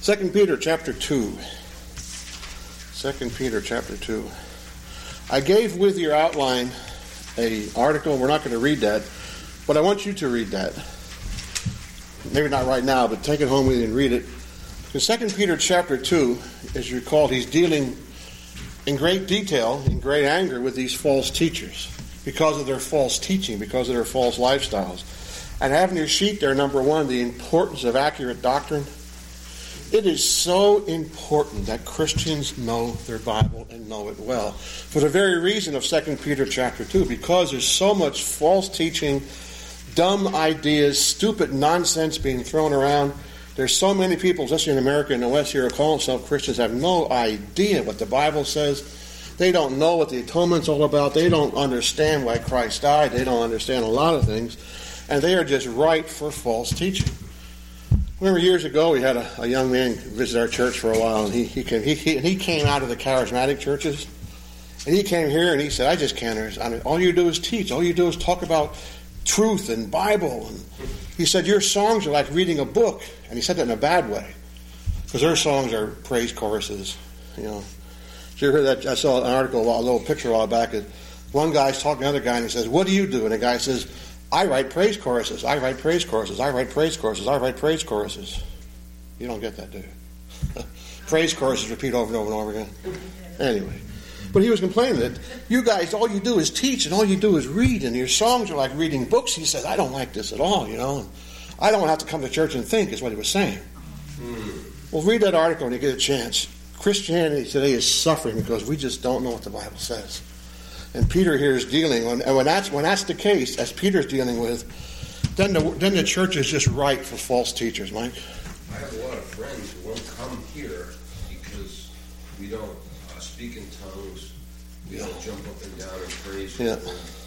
2 Peter chapter 2. 2 Peter chapter 2. I gave with your outline an article. We're not going to read that, but I want you to read that. Maybe not right now, but take it home with you and read it. In 2 Peter chapter 2, as you recall, he's dealing in great detail, in great anger with these false teachers because of their false teaching, because of their false lifestyles. And having your sheet there, number one, the importance of accurate doctrine. It is so important that Christians know their Bible and know it well. For the very reason of 2 Peter chapter 2, because there's so much false teaching, dumb ideas, stupid nonsense being thrown around. There's so many people, especially in America and the West here, who call themselves Christians, have no idea what the Bible says. They don't know what the atonement's all about. They don't understand why Christ died. They don't understand a lot of things. And they are just ripe for false teaching. Remember years ago, we had a young man visit our church for a while, and he came out of the charismatic churches. And he came here and he said, I just can't understand. All you do is teach. All you do is talk about truth and Bible. And he said, your songs are like reading a book. And he said that in a bad way, because their songs are praise choruses. You know, did you hear that? I saw an article, a little picture a while back. One guy's talking to another guy, and he says, what do you do? And the guy says, I write praise choruses. I write praise choruses. I write praise choruses. I write praise choruses. You don't get that, do you? Praise choruses repeat over and over and over again. Anyway. But he was complaining that you guys, all you do is teach and all you do is read, and your songs are like reading books. He said, I don't like this at all, you know. And I don't have to come to church and think, is what he was saying. Well, read that article when you get a chance. Christianity today is suffering because we just don't know what the Bible says. And Peter here is dealing, and when that's the case, as Peter's dealing with, then the church is just ripe for false teachers, Mike. I have a lot of friends who won't come here because we don't speak in tongues. We don't jump up and down and praise people.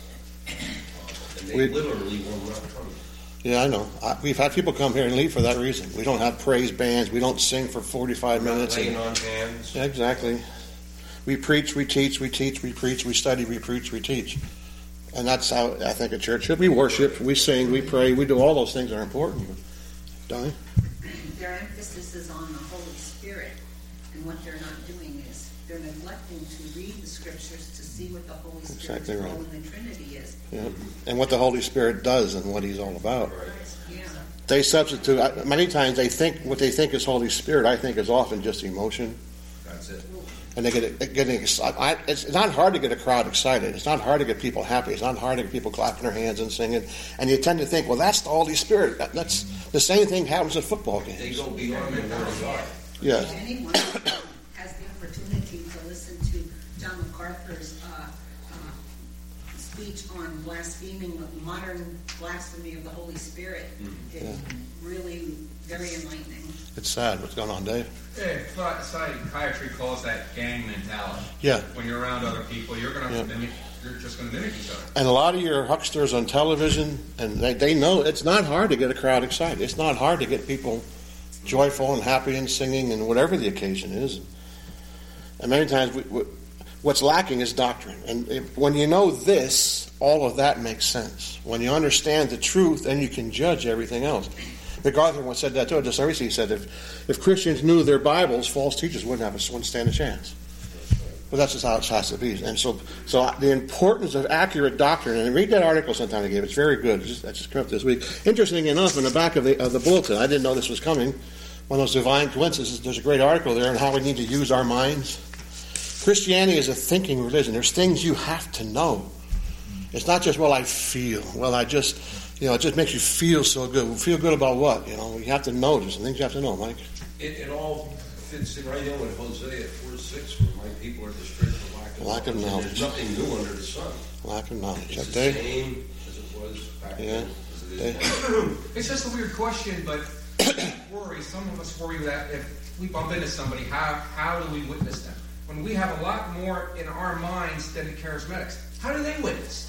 And they literally will not come. Yeah, I know. We've had people come here and leave for that reason. We don't have praise bands. We don't sing for 45 minutes. Laying on hands. Yeah, exactly. We preach, we teach, we teach, we preach, we study, we preach, we teach. And that's how I think a church should. We worship, we sing, we pray, we do all those things that are important. Don't Their emphasis is on the Holy Spirit. And what they're not doing is they're neglecting to read the Scriptures to see what the Holy Spirit's role in the Trinity is. Yeah. And what the Holy Spirit does and what He's all about. Yeah. They substitute, many times they think what they think is Holy Spirit, I think is often just emotion. That's it. And they get excited. It's not hard to get a crowd excited. It's not hard to get people happy. It's not hard to get people clapping their hands and singing. And you tend to think, well, that's the Holy Spirit. That's the same thing happens at football games. They go beyond the Word of God. Yes. Anyone has the opportunity to listen to John MacArthur's speech on blaspheming, modern blasphemy of the Holy Spirit, is really very enlightening. It's sad what's going on, Dave. Yeah, psychiatry calls that gang mentality. Yeah. When you're around other people, you're going to mimic. You're just going to mimic each other. And a lot of your hucksters on television, and they know it's not hard to get a crowd excited. It's not hard to get people joyful and happy and singing and whatever the occasion is. And many times what's lacking is doctrine. And when you know this, all of that makes sense. When you understand the truth, then you can judge everything else. MacArthur once said that too. Just recently he said if Christians knew their Bibles, false teachers wouldn't stand a chance. But that's just how it has to be. And so the importance of accurate doctrine, and read that article sometime I gave. It's very good. I just came up this week. Interesting enough, in the back of the bulletin, I didn't know this was coming. One of those divine coincidences. There's a great article there on how we need to use our minds. Christianity is a thinking religion. There's things you have to know. It's not just, well, I feel. Well, it just makes you feel so good. Feel good about what? You have to know. There's some things you have to know, Mike. It all fits in right in with Hosea 4:6, where my people are destroyed for lack of knowledge. There's nothing new under the sun. Lack of knowledge. It's the same as it was back then. It's just a weird question, but some of us worry that if we bump into somebody, how do we witness them? When we have a lot more in our minds than the charismatics. How do they witness?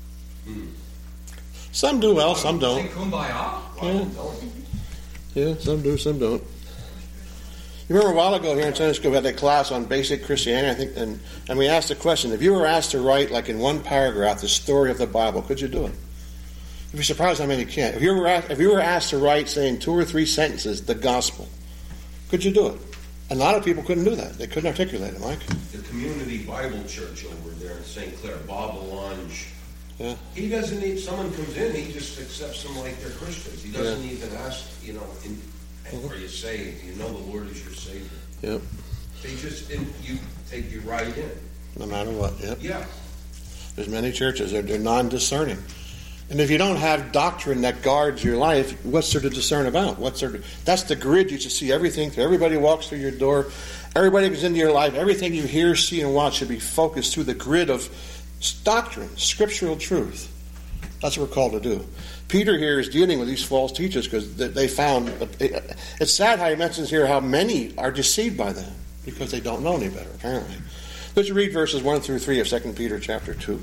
Some do well, some don't. Sing Kumbaya? Yeah, some do, some don't. You remember a while ago here in Sunday school we had that class on basic Christianity, I think, and we asked the question, if you were asked to write, like in one paragraph, the story of the Bible, could you do it? You'd be surprised how many can't. If you were asked to write, say, in 2 or 3 sentences, the gospel, Could you do it? And a lot of people couldn't do that. They couldn't articulate it, Mike. The Community Bible Church over there in St. Clair, Bob Alonge. Yeah. He doesn't need, someone comes in, he just accepts them like they're Christians. He doesn't even ask, are you saved? You know the Lord is your Savior. Yep. They just, you take you right in. No matter what, yep. Yeah. There's many churches, they're non-discerning. And if you don't have doctrine that guards your life, what's there to discern about? That's the grid you should see everything through. Everybody walks through your door. Everybody comes into your life. Everything you hear, see, and watch should be focused through the grid of doctrine, scriptural truth. That's what we're called to do. Peter here is dealing with these false teachers because they found... It's sad how he mentions here how many are deceived by them because they don't know any better, apparently. Let's read verses 1 through 3 of 2 Peter chapter 2.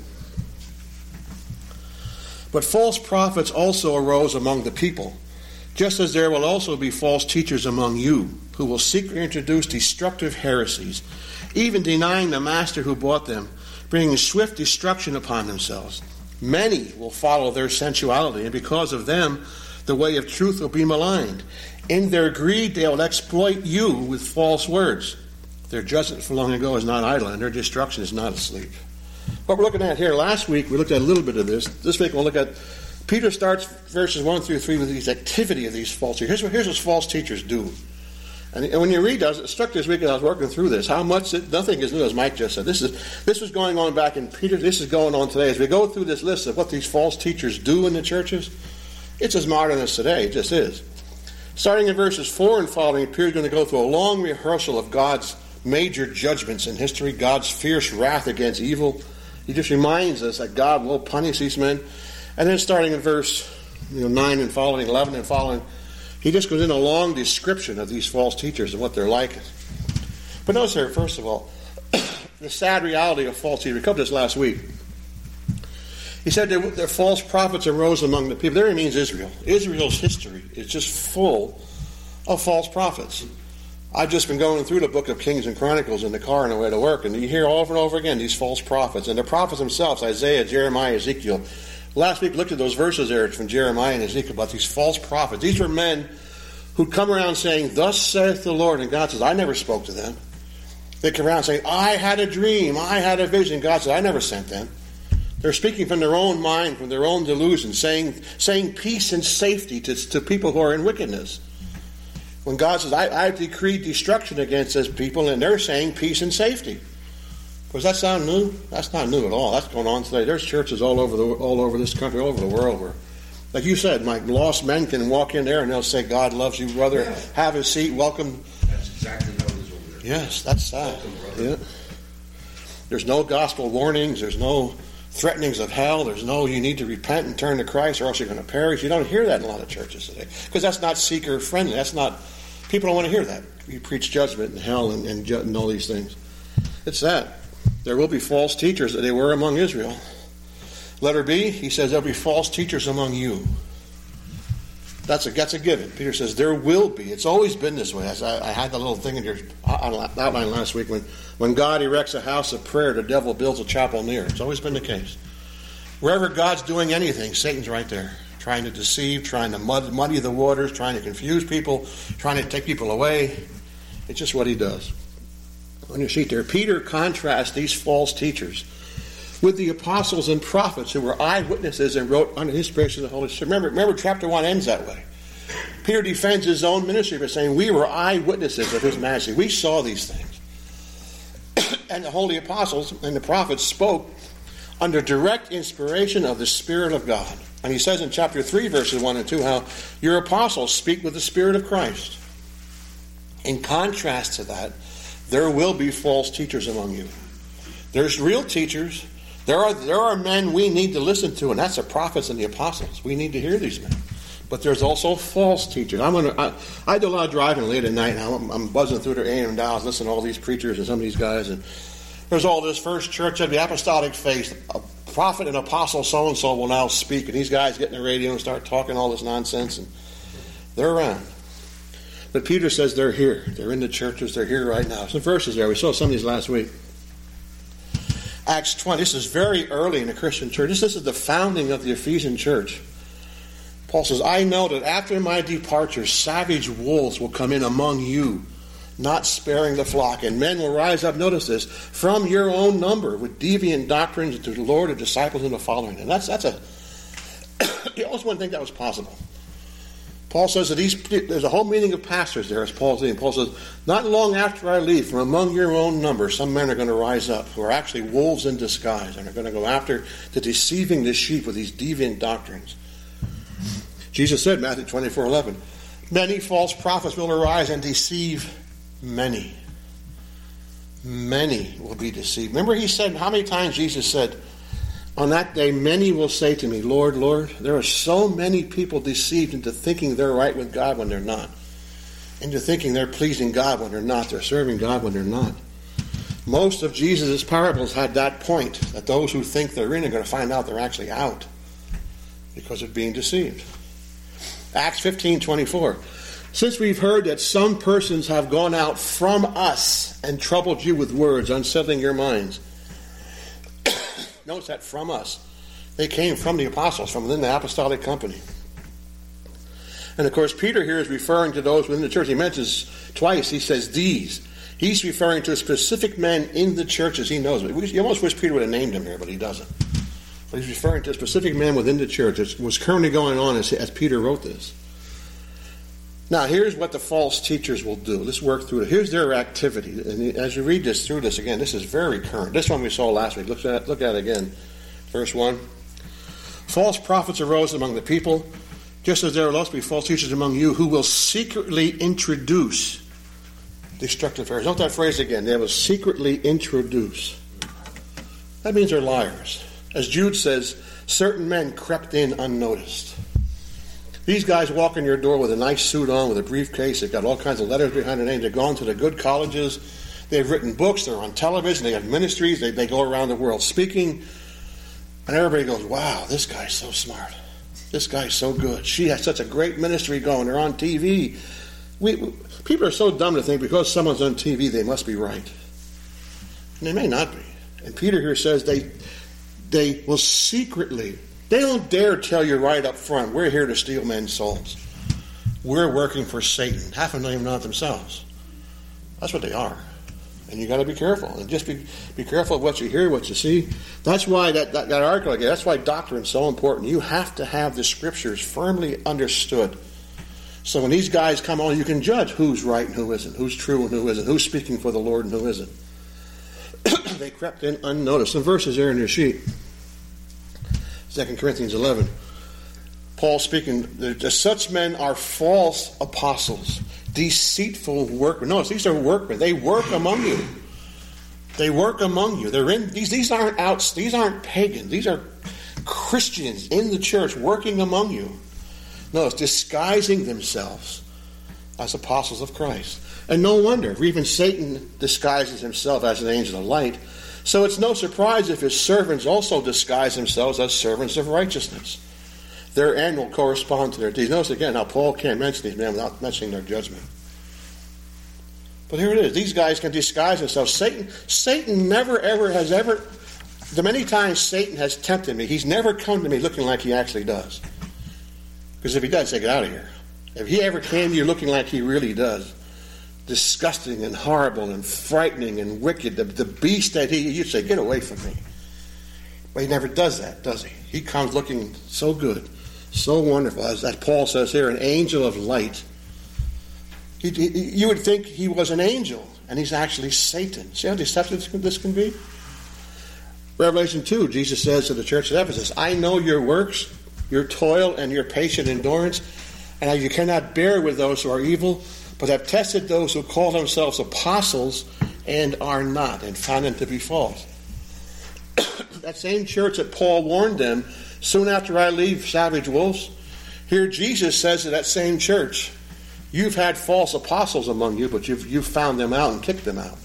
But false prophets also arose among the people, just as there will also be false teachers among you, who will secretly introduce destructive heresies, even denying the master who bought them, bringing swift destruction upon themselves. Many will follow their sensuality, and because of them, the way of truth will be maligned. In their greed, they will exploit you with false words. Their judgment for long ago is not idle, and their destruction is not asleep. What we're looking at here, last week we looked at a little bit of this. This week we'll look at, Peter starts verses 1 through 3 with these activity of these false teachers. Here's what false teachers do. And when you read those, it struck this week as I was working through this, how much, nothing is new, as Mike just said. This was going on back in Peter, this is going on today. As we go through this list of what these false teachers do in the churches, it's as modern as today, it just is. Starting in verses 4 and following, Peter's going to go through a long rehearsal of God's major judgments in history, God's fierce wrath against evil. He just reminds us that God will punish these men. And then starting in verse 9 and following, 11 and following, he just goes in a long description of these false teachers and what they're like. But notice here, first of all, the sad reality of false teachers. We covered this last week. He said that false prophets arose among the people. There he means Israel. Israel's history is just full of false prophets. I've just been going through the book of Kings and Chronicles in the car on the way to work, and you hear over and over again these false prophets. And the prophets themselves, Isaiah, Jeremiah, Ezekiel. Last week we looked at those verses there from Jeremiah and Ezekiel about these false prophets. These were men who'd come around saying, "Thus saith the Lord," and God says, "I never spoke to them." They come around saying, "I had a dream, I had a vision." God said, "I never sent them." They're speaking from their own mind, from their own delusion, saying peace and safety to people who are in wickedness. When God says, I've decreed destruction against this people, and they're saying peace and safety. Does that sound new? That's not new at all. That's going on today. There's churches all over this country, all over the world where, like you said, Mike, lost men can walk in there and they'll say, "God loves you, brother. Yeah. Have a seat. Welcome." That's exactly how it is over there. Yes, that's sad. Welcome, brother. Yeah. There's no gospel warnings. There's no threatenings of hell. There's no, you need to repent and turn to Christ or else you're going to perish. You don't hear that in a lot of churches today because that's not seeker friendly. That's not, people don't want to hear that. You preach judgment and hell and all these things. It's that. There will be false teachers that they were among Israel. Letter B, he says there'll be false teachers among you. That's a given. Peter says there will be. It's always been this way. As I had the little thing in your outline last week. When God erects a house of prayer, the devil builds a chapel near. It's always been the case. Wherever God's doing anything, Satan's right there. Trying to deceive, trying to muddy the waters, trying to confuse people, trying to take people away. It's just what he does. On your sheet there, Peter contrasts these false teachers with the apostles and prophets who were eyewitnesses and wrote under the inspiration of the Holy Spirit. Remember, chapter 1 ends that way. Peter defends his own ministry by saying, we were eyewitnesses of his majesty. We saw these things. And the holy apostles and the prophets spoke under direct inspiration of the Spirit of God. And he says in chapter 3, verses 1 and 2, how your apostles speak with the Spirit of Christ. In contrast to that, there will be false teachers among you. There's real teachers. There are men we need to listen to, and that's the prophets and the apostles. We need to hear these men. But there's also false teachers. I do a lot of driving late at night, and I'm buzzing through their AM dials, listening to all these preachers and some of these guys. And there's all this First Church of the Apostolic Faith. A prophet and apostle so-and-so will now speak, and these guys get in the radio and start talking all this nonsense, and they're around. But Peter says they're here. They're in the churches. They're here right now. Some verses there. We saw some of these last week. Acts 20. This is very early in the Christian church. This is the founding of the Ephesian church. Paul says, I know that after my departure, savage wolves will come in among you, not sparing the flock. And men will rise up, notice this, from your own number with deviant doctrines to the Lord of disciples into following. And that's a you almost wouldn't think that was possible. Paul says that there's a whole meaning of pastors there, as Paul's saying. Paul says, not long after I leave, from among your own number, some men are going to rise up who are actually wolves in disguise, and are going to go after the deceiving the sheep with these deviant doctrines. Jesus said, Matthew 24:11, many false prophets will arise and deceive many. Many will be deceived. Remember he said, how many times Jesus said, on that day, many will say to me, Lord, Lord, there are so many people deceived into thinking they're right with God when they're not. Into thinking they're pleasing God when they're not. They're serving God when they're not. Most of Jesus' parables had that point, that those who think they're in are going to find out they're actually out because of being deceived. Acts 15:24. Since we've heard that some persons have gone out from us and troubled you with words, unsettling your minds. Notice that, from us. They came from the apostles, from within the apostolic company. And of course, Peter here is referring to those within the church. He mentions twice, he says these. He's referring to specific men in the churches he knows. You almost wish Peter would have named him here, but he doesn't. But he's referring to specific men within the church. It was currently going on as Peter wrote this. Now, here's what the false teachers will do. Let's work through it. Here's their activity. And as you read this through this again, this is very current. This one we saw last week. Look at it again. Verse 1. False prophets arose among the people, just as there will also be false teachers among you who will secretly introduce destructive errors. Note that phrase again. They will secretly introduce. That means they're liars. As Jude says, certain men crept in unnoticed. These guys walk in your door with a nice suit on, with a briefcase. They've got all kinds of letters behind their name. They've gone to the good colleges. They've written books. They're on television. They have ministries. They go around the world speaking. And everybody goes, wow, this guy's so smart. This guy's so good. She has such a great ministry going. They're on TV. People are so dumb to think because someone's on TV, they must be right. And they may not be. And Peter here says they will secretly. They don't dare tell you right up front, we're here to steal men's souls. We're working for Satan. Half of them don't even know it themselves. That's what they are. And you got to be careful. And just be careful of what you hear, what you see. That's why that article again, that's why doctrine is so important. You have to have the scriptures firmly understood. So when these guys come on, you can judge who's right and who isn't, who's true and who isn't, who's speaking for the Lord and who isn't. They crept in unnoticed. Some verses there in your sheet. 2 Corinthians 11. Paul speaking, such men are false apostles, deceitful workmen. Notice, these are workmen. They work among you. They work among you. They're in these aren't outs. These aren't pagans. These are Christians in the church working among you. Notice, disguising themselves as apostles of Christ. And no wonder, for even Satan disguises himself as an angel of light. So it's no surprise if his servants also disguise themselves as servants of righteousness. Their end will correspond to their deeds. Notice again how Paul can't mention these men without mentioning their judgment. But here it is. These guys can disguise themselves. Satan never, ever has ever... The many times Satan has tempted me, he's never come to me looking like he actually does. Because if he does, say, get out of here. If he ever came to you looking like he really does, disgusting and horrible and frightening and wicked, the beast that you'd say, get away from me. But he never does that, does he? He comes looking so good, so wonderful, as Paul says here, an angel of light. You would think he was an angel, and he's actually Satan. See how deceptive this can be? Revelation 2, Jesus says to the church at Ephesus, I know your works, your toil, and your patient endurance, and how you cannot bear with those who are evil, but have tested those who call themselves apostles and are not, and found them to be false. That same church that Paul warned them, soon after I leave, savage wolves. Here Jesus says to that same church, you've had false apostles among you, but you've found them out and kicked them out.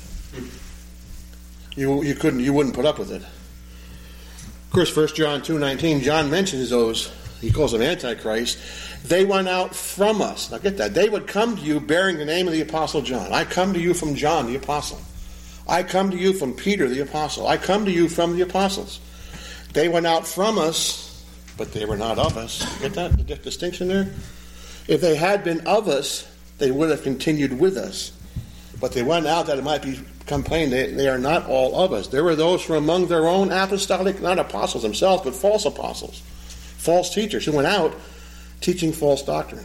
You wouldn't put up with it. Of course, 1 John 2:19, John mentions those. He calls them Antichrist. They went out from us. Now get that. They would come to you bearing the name of the Apostle John. I come to you from John the Apostle. I come to you from Peter the Apostle. I come to you from the Apostles. They went out from us, but they were not of us. Get that? The distinction there? If they had been of us, they would have continued with us. But they went out that it might become plain they are not all of us. There were those from among their own apostolic, not apostles themselves, but false apostles, false teachers who went out teaching false doctrine.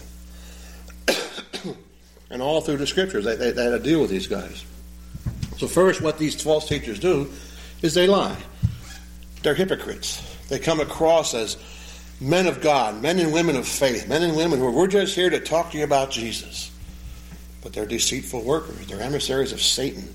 And all through the scriptures, they had to deal with these guys. So first, what these false teachers do is they lie. They're hypocrites. They come across as men of God, men and women of faith, men and women who we're just here to talk to you about Jesus. But they're deceitful workers. They're emissaries of Satan.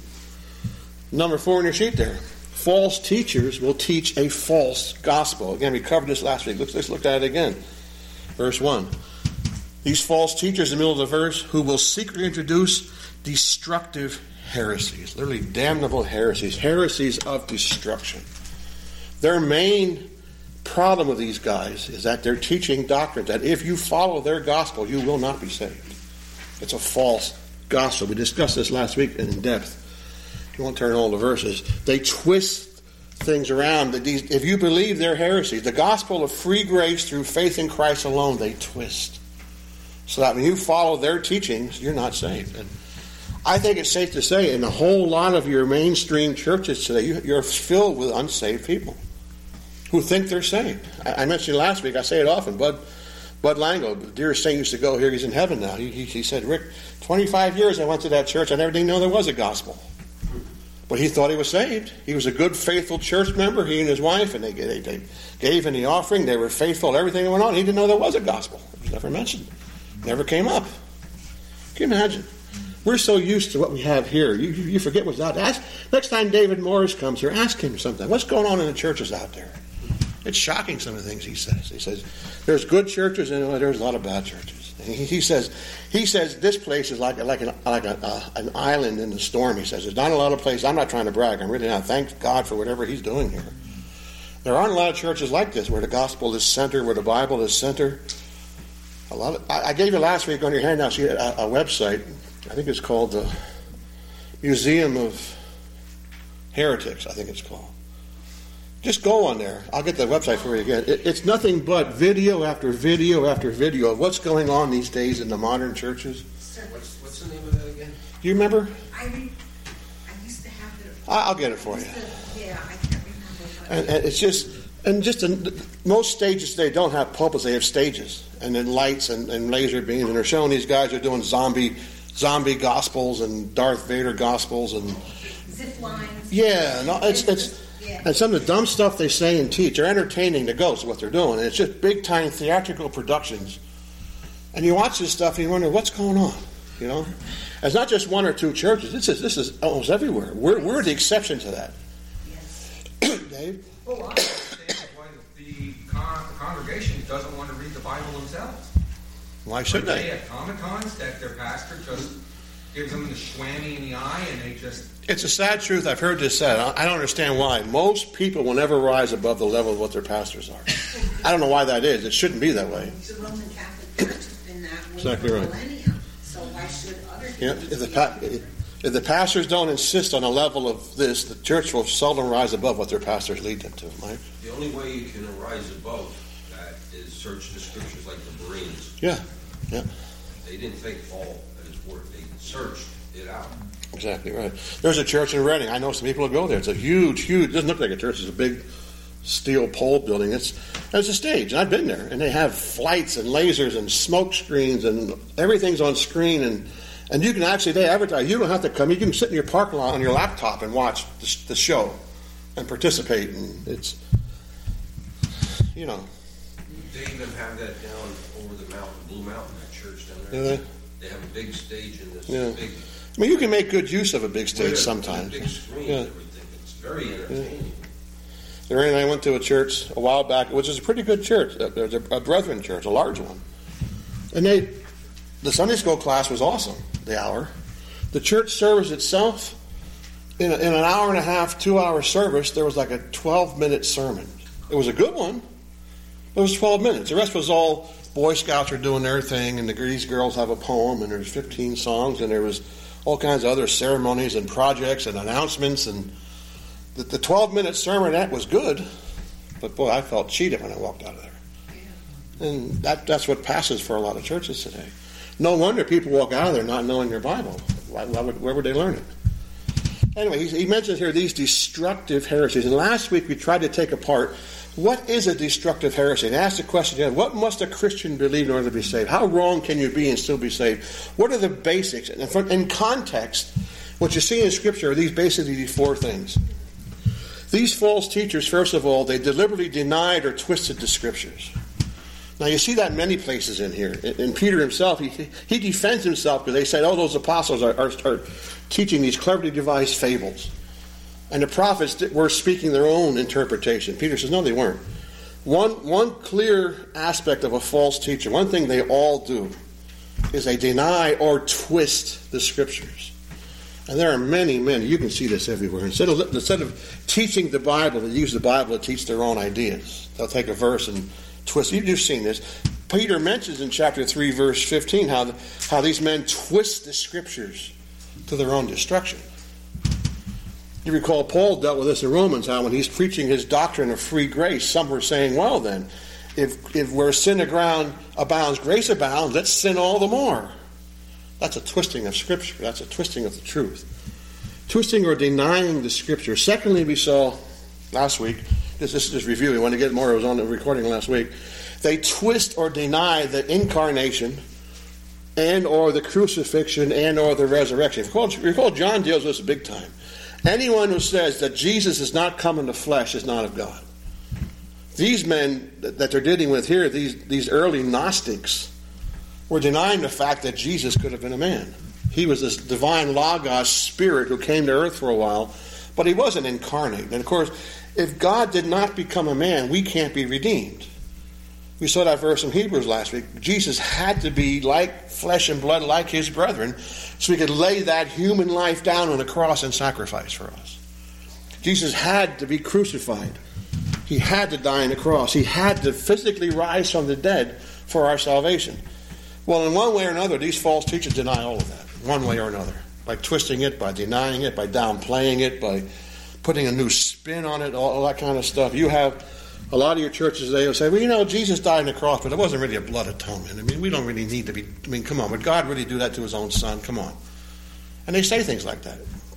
Number 4 in your sheet there. False teachers will teach a false gospel. Again, we covered this last week. Let's look at it again. Verse 1. These false teachers in the middle of the verse who will secretly introduce destructive heresies. Literally damnable heresies. Heresies of destruction. Their main problem with these guys is that they're teaching doctrines that if you follow their gospel, you will not be saved. It's a false gospel. We discussed this last week in depth. You won't turn all the verses. They twist things around. If you believe their heresies, the gospel of free grace through faith in Christ alone, they twist. So that when you follow their teachings, you're not saved. And I think it's safe to say in a whole lot of your mainstream churches today, you're filled with unsaved people who think they're saved. I mentioned last week, I say it often, Bud Lango, the dearest saint, used to go here. He's in heaven now. He said, Rick, 25 years I went to that church. I never didn't know there was a gospel. But he thought he was saved. He was a good, faithful church member, he and his wife, and they gave in the offering. They were faithful. Everything that went on. He didn't know there was a gospel. It was never mentioned. Never came up. Can you imagine? We're so used to what we have here. You forget what's out there. Next time David Morris comes here, ask him something. What's going on in the churches out there? It's shocking, some of the things he says. He says, there's good churches and there's a lot of bad churches. He says this place is like an island in the storm. He says, there's not a lot of places. I'm not trying to brag. I'm really not. Thank God for whatever he's doing here. There aren't a lot of churches like this where the gospel is center, where the Bible is center. I gave you last week on your handout a website. I think it's called the Museum of Heretics, I think it's called. Just go on there. I'll get the website for you again. It's nothing but video after video after video of what's going on these days in the modern churches. Sir, what's the name of that again? Do you remember? I used to have it. I'll get it for you. Yeah, I can't remember. And it's just... And most stages today don't have pulpits, they have stages. And then lights and laser beams. And they're showing these guys are doing zombie gospels and Darth Vader gospels and zip lines. Yeah, no, it's and some of the dumb stuff they say and teach are entertaining to go, is what they're doing. And it's just big time theatrical productions. And you watch this stuff and you wonder what's going on, you know? It's not just one or two churches. This is almost everywhere. We're the exception to that. Yes. Dave? Well, I understand why the congregation doesn't want to read the Bible themselves. Why should they? They have Comic-Cons that their pastor just gives them the swammy in the eye and they just... It's a sad truth. I've heard this said. I don't understand why. Most people will never rise above the level of what their pastors are. I don't know why that is. It shouldn't be that way. The Roman Catholic Church has been that way exactly for right. millennia. So why should other people if the pastors don't insist on a level of this, the church will seldom rise above what their pastors lead them to, Mike. The only way you can rise above that is search the scriptures like the Bereans. Yeah. They didn't take Paul at his word. They searched it out. Exactly right. There's a church in Reading. I know some people who go there. It's a huge, it doesn't look like a church. It's a big steel pole building. It's a stage, and I've been there. And they have lights and lasers and smoke screens, and everything's on screen. And you can actually, they advertise. You don't have to come. You can sit in your parking lot on your laptop and watch the show and participate. And it's, you know. They even have that down over the mountain, Blue Mountain, that church down Do there. they? They have a big stage in this big... I mean, you can make good use of a big stage sometimes. Big screen and everything. It's very entertaining. I went to a church a while back, which is a pretty good church. There's a Brethren church, a large one. And the Sunday school class was awesome, the hour. The church service itself, in an hour and a half, 2-hour service, there was like a 12-minute sermon. It was a good one. It was 12 minutes. The rest was all Boy Scouts are doing their thing, and these girls have a poem, and there's 15 songs, and there was all kinds of other ceremonies and projects and announcements. And the 12-minute sermon, that was good. But, boy, I felt cheated when I walked out of there. And that's what passes for a lot of churches today. No wonder people walk out of there not knowing their Bible. Where would they learn it? Anyway, he mentions here these destructive heresies. And last week we tried to take apart what is a destructive heresy, and ask the question, what must a Christian believe in order to be saved? How wrong can you be and still be saved? What are the basics? And in context, what you see in Scripture are basically these four things. These false teachers, first of all, they deliberately denied or twisted the Scriptures. Now, you see that in many places in here. In Peter himself, he defends himself because they said, those apostles are teaching these cleverly devised fables. And the prophets were speaking their own interpretation. Peter says, no, they weren't. One clear aspect of a false teacher, one thing they all do, is they deny or twist the Scriptures. And there are many. You can see this everywhere. Instead of teaching the Bible, they use the Bible to teach their own ideas. They'll take a verse and twist. You've seen this. Peter mentions in chapter 3, verse 15, how these men twist the Scriptures to their own destruction. You recall Paul dealt with this in Romans, how when he's preaching his doctrine of free grace, some were saying, well then, if where sin abounds, grace abounds, let's sin all the more. That's a twisting of Scripture. That's a twisting of the truth. Twisting or denying the Scripture. Secondly, we saw last week, this is just review, we want to get more, it was on the recording last week, they twist or deny the incarnation and or the crucifixion and or the resurrection. Recall John deals with this big time. Anyone who says that Jesus is not come in the flesh is not of God. These men that they're dealing with here, these early Gnostics, were denying the fact that Jesus could have been a man. He was this divine Logos spirit who came to earth for a while, but he wasn't incarnate. And of course, if God did not become a man, we can't be redeemed. We saw that verse in Hebrews last week. Jesus had to be like flesh and blood, like his brethren, so he could lay that human life down on the cross and sacrifice for us. Jesus had to be crucified. He had to die on the cross. He had to physically rise from the dead for our salvation. Well, in one way or another, these false teachers deny all of that, one way or another, by twisting it, by denying it, by downplaying it, by putting a new spin on it, all that kind of stuff. You have a lot of your churches today will say, well, Jesus died on the cross, but it wasn't really a blood atonement. I mean, we don't really need to be, come on, would God really do that to his own son? Come on. And they say things like that.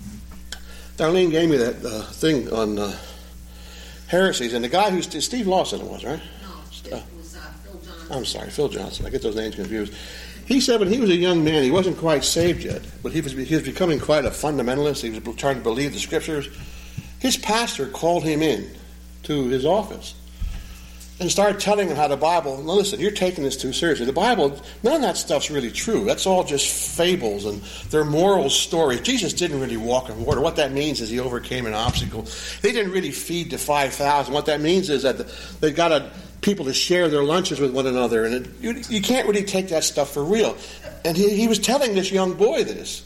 Darlene gave me that thing on heresies, and the guy who's Steve Lawson it was, right? No, it was Phil Johnson. I'm sorry, Phil Johnson. I get those names confused. He said when he was a young man, he wasn't quite saved yet, but he was becoming quite a fundamentalist. He was trying to believe the Scriptures. His pastor called him in to his office and started telling him how the Bible, now listen, you're taking this too seriously. The Bible, none of that stuff's really true. That's all just fables and they're moral stories. Jesus didn't really walk on water. What that means is he overcame an obstacle. They didn't really feed the 5,000. What that means is that they got people to share their lunches with one another. And you can't really take that stuff for real. And he was telling this young boy this.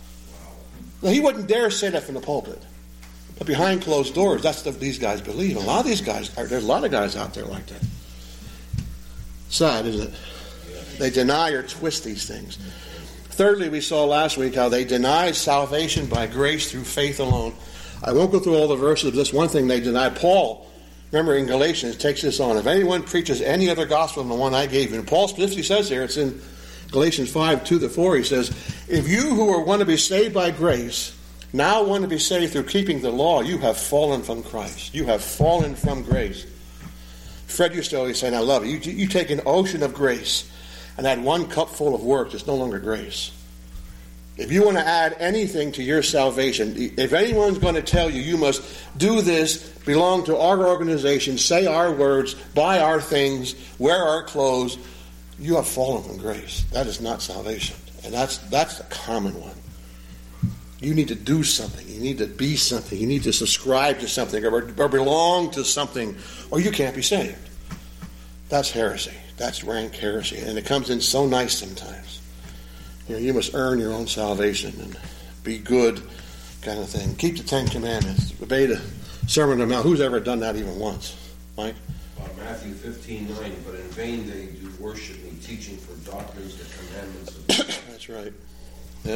Now, he wouldn't dare say that from the pulpit. But behind closed doors, that's what these guys believe. A lot of these guys, there's a lot of guys out there like that. Sad, isn't it? They deny or twist these things. Thirdly, we saw last week how they deny salvation by grace through faith alone. I won't go through all the verses of this one thing they denied. Paul, remember in Galatians, takes this on. If anyone preaches any other gospel than the one I gave you, and Paul specifically says here, it's in Galatians 5:2-4, he says, if you who want to be saved by grace now want to be saved through keeping the law, you have fallen from Christ. You have fallen from grace. Fred used to always say, and I love it, you take an ocean of grace and add one cup full of works, it's no longer grace. If you want to add anything to your salvation, if anyone's going to tell you, you must do this, belong to our organization, say our words, buy our things, wear our clothes, you have fallen from grace. That is not salvation. And that's the common one. You need to do something. You need to be something. You need to subscribe to something or belong to something, or you can't be saved. That's heresy. That's rank heresy. And it comes in so nice sometimes. You must earn your own salvation and be good kind of thing. Keep the 10 Commandments. Obey the Sermon on the Mount. Who's ever done that even once? Mike? Matthew 15:9, but in vain they do worship me, teaching for doctrines the commandments of God. That's right. Yep.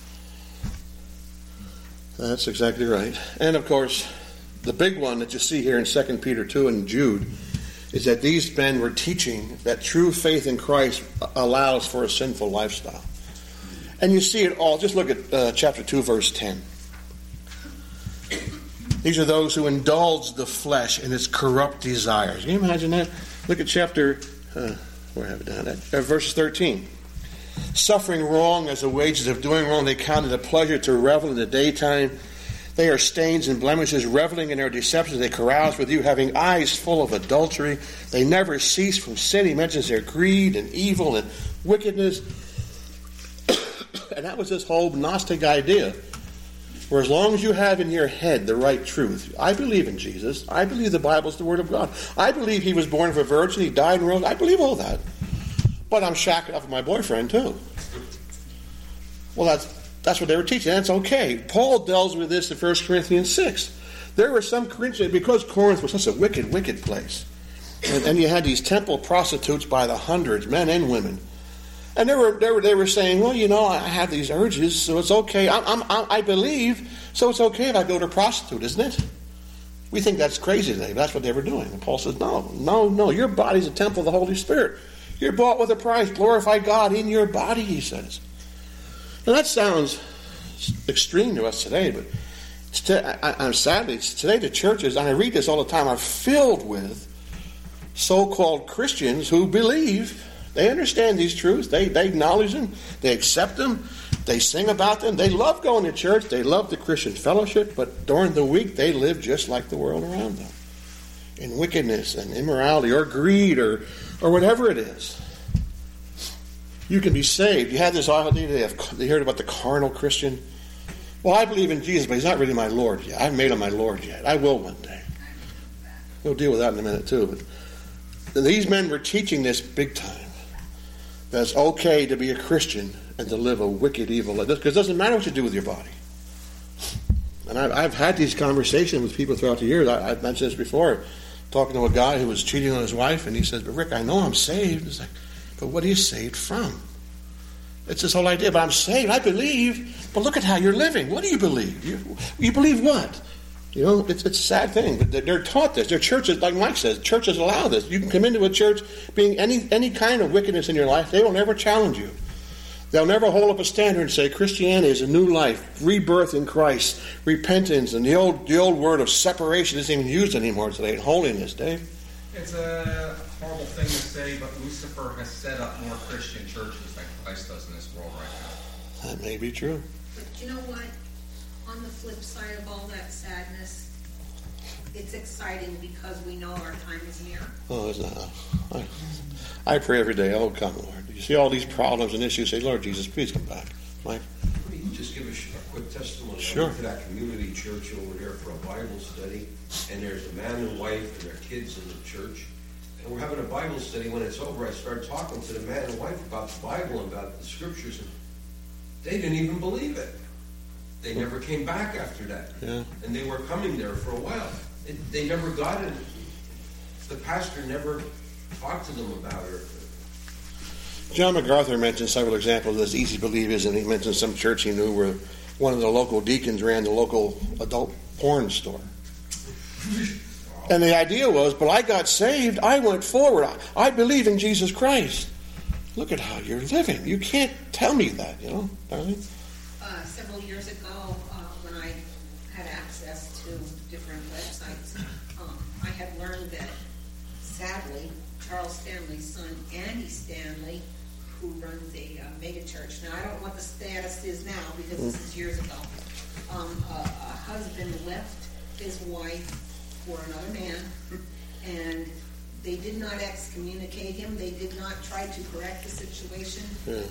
That's exactly right. And of course, the big one that you see here in 2 Peter 2 and Jude is that these men were teaching that true faith in Christ allows for a sinful lifestyle. And you see it all. Just look at chapter 2, verse 10. These are those who indulge the flesh in its corrupt desires. Can you imagine that? Look at chapter, where have I done that? Verse 13. Suffering wrong as the wages of doing wrong, they count it a pleasure to revel in the daytime. They are stains and blemishes, reveling in their deceptions. They carouse with you, having eyes full of adultery. They never cease from sin. He mentions their greed and evil and wickedness. And that was this whole Gnostic idea. For as long as you have in your head the right truth, I believe in Jesus. I believe the Bible is the Word of God. I believe he was born of a virgin. He died and rose. I believe all that. But I'm shacking up with my boyfriend too. Well, that's what they were teaching. That's okay. Paul deals with this in 1 Corinthians 6. There were some Corinthians, because Corinth was such a wicked, wicked place. And you had these temple prostitutes by the hundreds, men and women. And they were saying, well, I have these urges, so it's okay. I believe, so it's okay if I go to a prostitute, isn't it? We think that's crazy today, but that's what they were doing. And Paul says, no, your body's a temple of the Holy Spirit. You're bought with a price. Glorify God in your body, he says. Now that sounds extreme to us today, but sadly, today the churches, and I read this all the time, are filled with so-called Christians who believe. They understand these truths. They acknowledge them. They accept them. They sing about them. They love going to church. They love the Christian fellowship. But during the week, they live just like the world around them, in wickedness and immorality or greed or whatever it is. You can be saved. You have this idea. They heard about the carnal Christian. Well, I believe in Jesus, but he's not really my Lord yet. I haven't made him my Lord yet. I will one day. We'll deal with that in a minute too. But these men were teaching this big time. That it's okay to be a Christian and to live a wicked, evil life. Because it doesn't matter what you do with your body. And I've had these conversations with people throughout the years. I've mentioned this before. Talking to a guy who was cheating on his wife, and he says, but Rick, I know I'm saved. It's like, but what are you saved from? It's this whole idea, but I'm saved. I believe, but look at how you're living. What do you believe? You believe what? It's a sad thing, but they're taught this. Their churches, like Mike says, churches allow this. You can come into a church being any kind of wickedness in your life. They will never challenge you. They'll never hold up a standard and say Christianity is a new life, rebirth in Christ, repentance, and the old word of separation isn't even used anymore today. Holiness, Dave. It's a horrible thing to say, but Lucifer has set up more Christian churches than Christ does in this world right now. That may be true. But you know what? On the flip side of all that sadness, it's exciting because we know our time is near. Oh, it's not. I pray every day, oh, come, Lord. You see all these problems and issues, say, Lord Jesus, please come back. Mike? Let me just give a quick testimony. Sure. I went to that community church over there for a Bible study, and there's a man and wife and their kids in the church. And we're having a Bible study. When it's over, I started talking to the man and wife about the Bible and about the scriptures, and they didn't even believe it. They never came back after that. Yeah. And they were coming there for a while. They never got it. The pastor never talked to them about it. John MacArthur mentioned several examples of this easy believers, and he mentioned some church he knew where one of the local deacons ran the local adult porn store. And the idea was, but I got saved, I went forward, I believe in Jesus Christ. Look at how you're living. You can't tell me that, darling. Several years ago, when I had access to different websites, I had learned that, sadly, Charles Stanley's son, Andy Stanley, who runs a mega church. Now, I don't know what the status is now because this is years ago. A husband left his wife for another man, and they did not excommunicate him. They did not try to correct the situation. Yeah.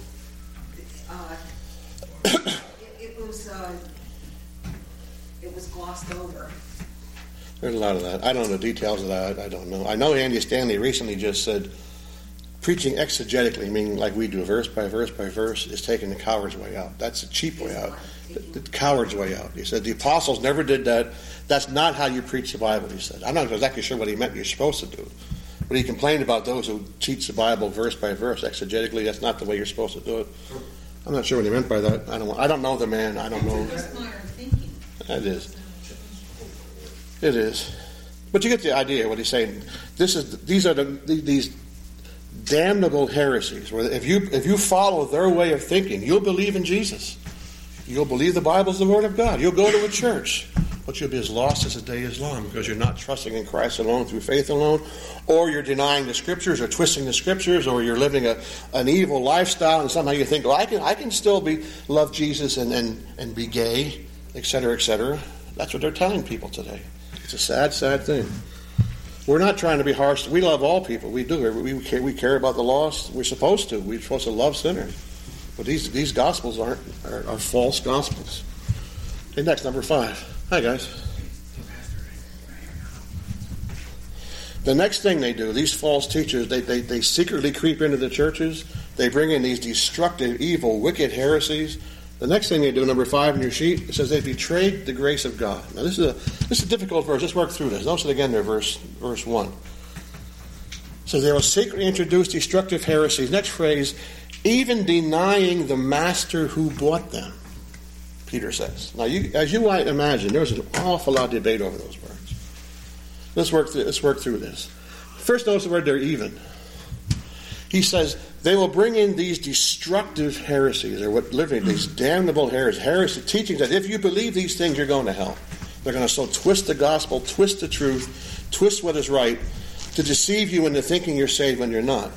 It was glossed over. There's a lot of that. I don't know the details of that. I don't know. I know Andy Stanley recently just said preaching exegetically, meaning like we do, verse by verse by verse, is taking the coward's way out. That's a cheap way out. The coward's way out. He said the apostles never did that. That's not how you preach the Bible, he said. I'm not exactly sure what he meant you're supposed to do. But he complained about those who teach the Bible verse by verse, exegetically. That's not the way you're supposed to do it. I'm not sure what he meant by that. I don't know the man. I don't know. That's modern thinking. It is. It is. But you get the idea what he's saying. These damnable heresies, where if you follow their way of thinking, you'll believe in Jesus. You'll believe the Bible's the Word of God. You'll go to a church, but you'll be as lost as the day is long because you're not trusting in Christ alone through faith alone, or you're denying the Scriptures or twisting the Scriptures, or you're living an evil lifestyle, and somehow you think, well, I can still love Jesus and be gay, etc., etc. That's what they're telling people today. It's a sad, sad thing. We're not trying to be harsh. We love all people. We do. We care about the lost. We're supposed to. We're supposed to love sinners. But these gospels are false gospels. Okay, next, number 5. Hi, guys. The next thing they do, these false teachers, they secretly creep into the churches. They bring in these destructive, evil, wicked heresies. The next thing they do, number 5 in your sheet, it says they betrayed the grace of God. Now, this is a difficult verse. Let's work through this. Notice it again there, verse 1. So they will secretly introduce destructive heresies. Next phrase, even denying the master who bought them, Peter says. Now, as you might imagine, there's an awful lot of debate over those words. Let's work through this. First, notice the word they're even. He says they will bring in these destructive heresies, or what literally these damnable heresy teachings that if you believe these things, you're going to hell. They're going to so twist the gospel, twist the truth, twist what is right, to deceive you into thinking you're saved when you're not.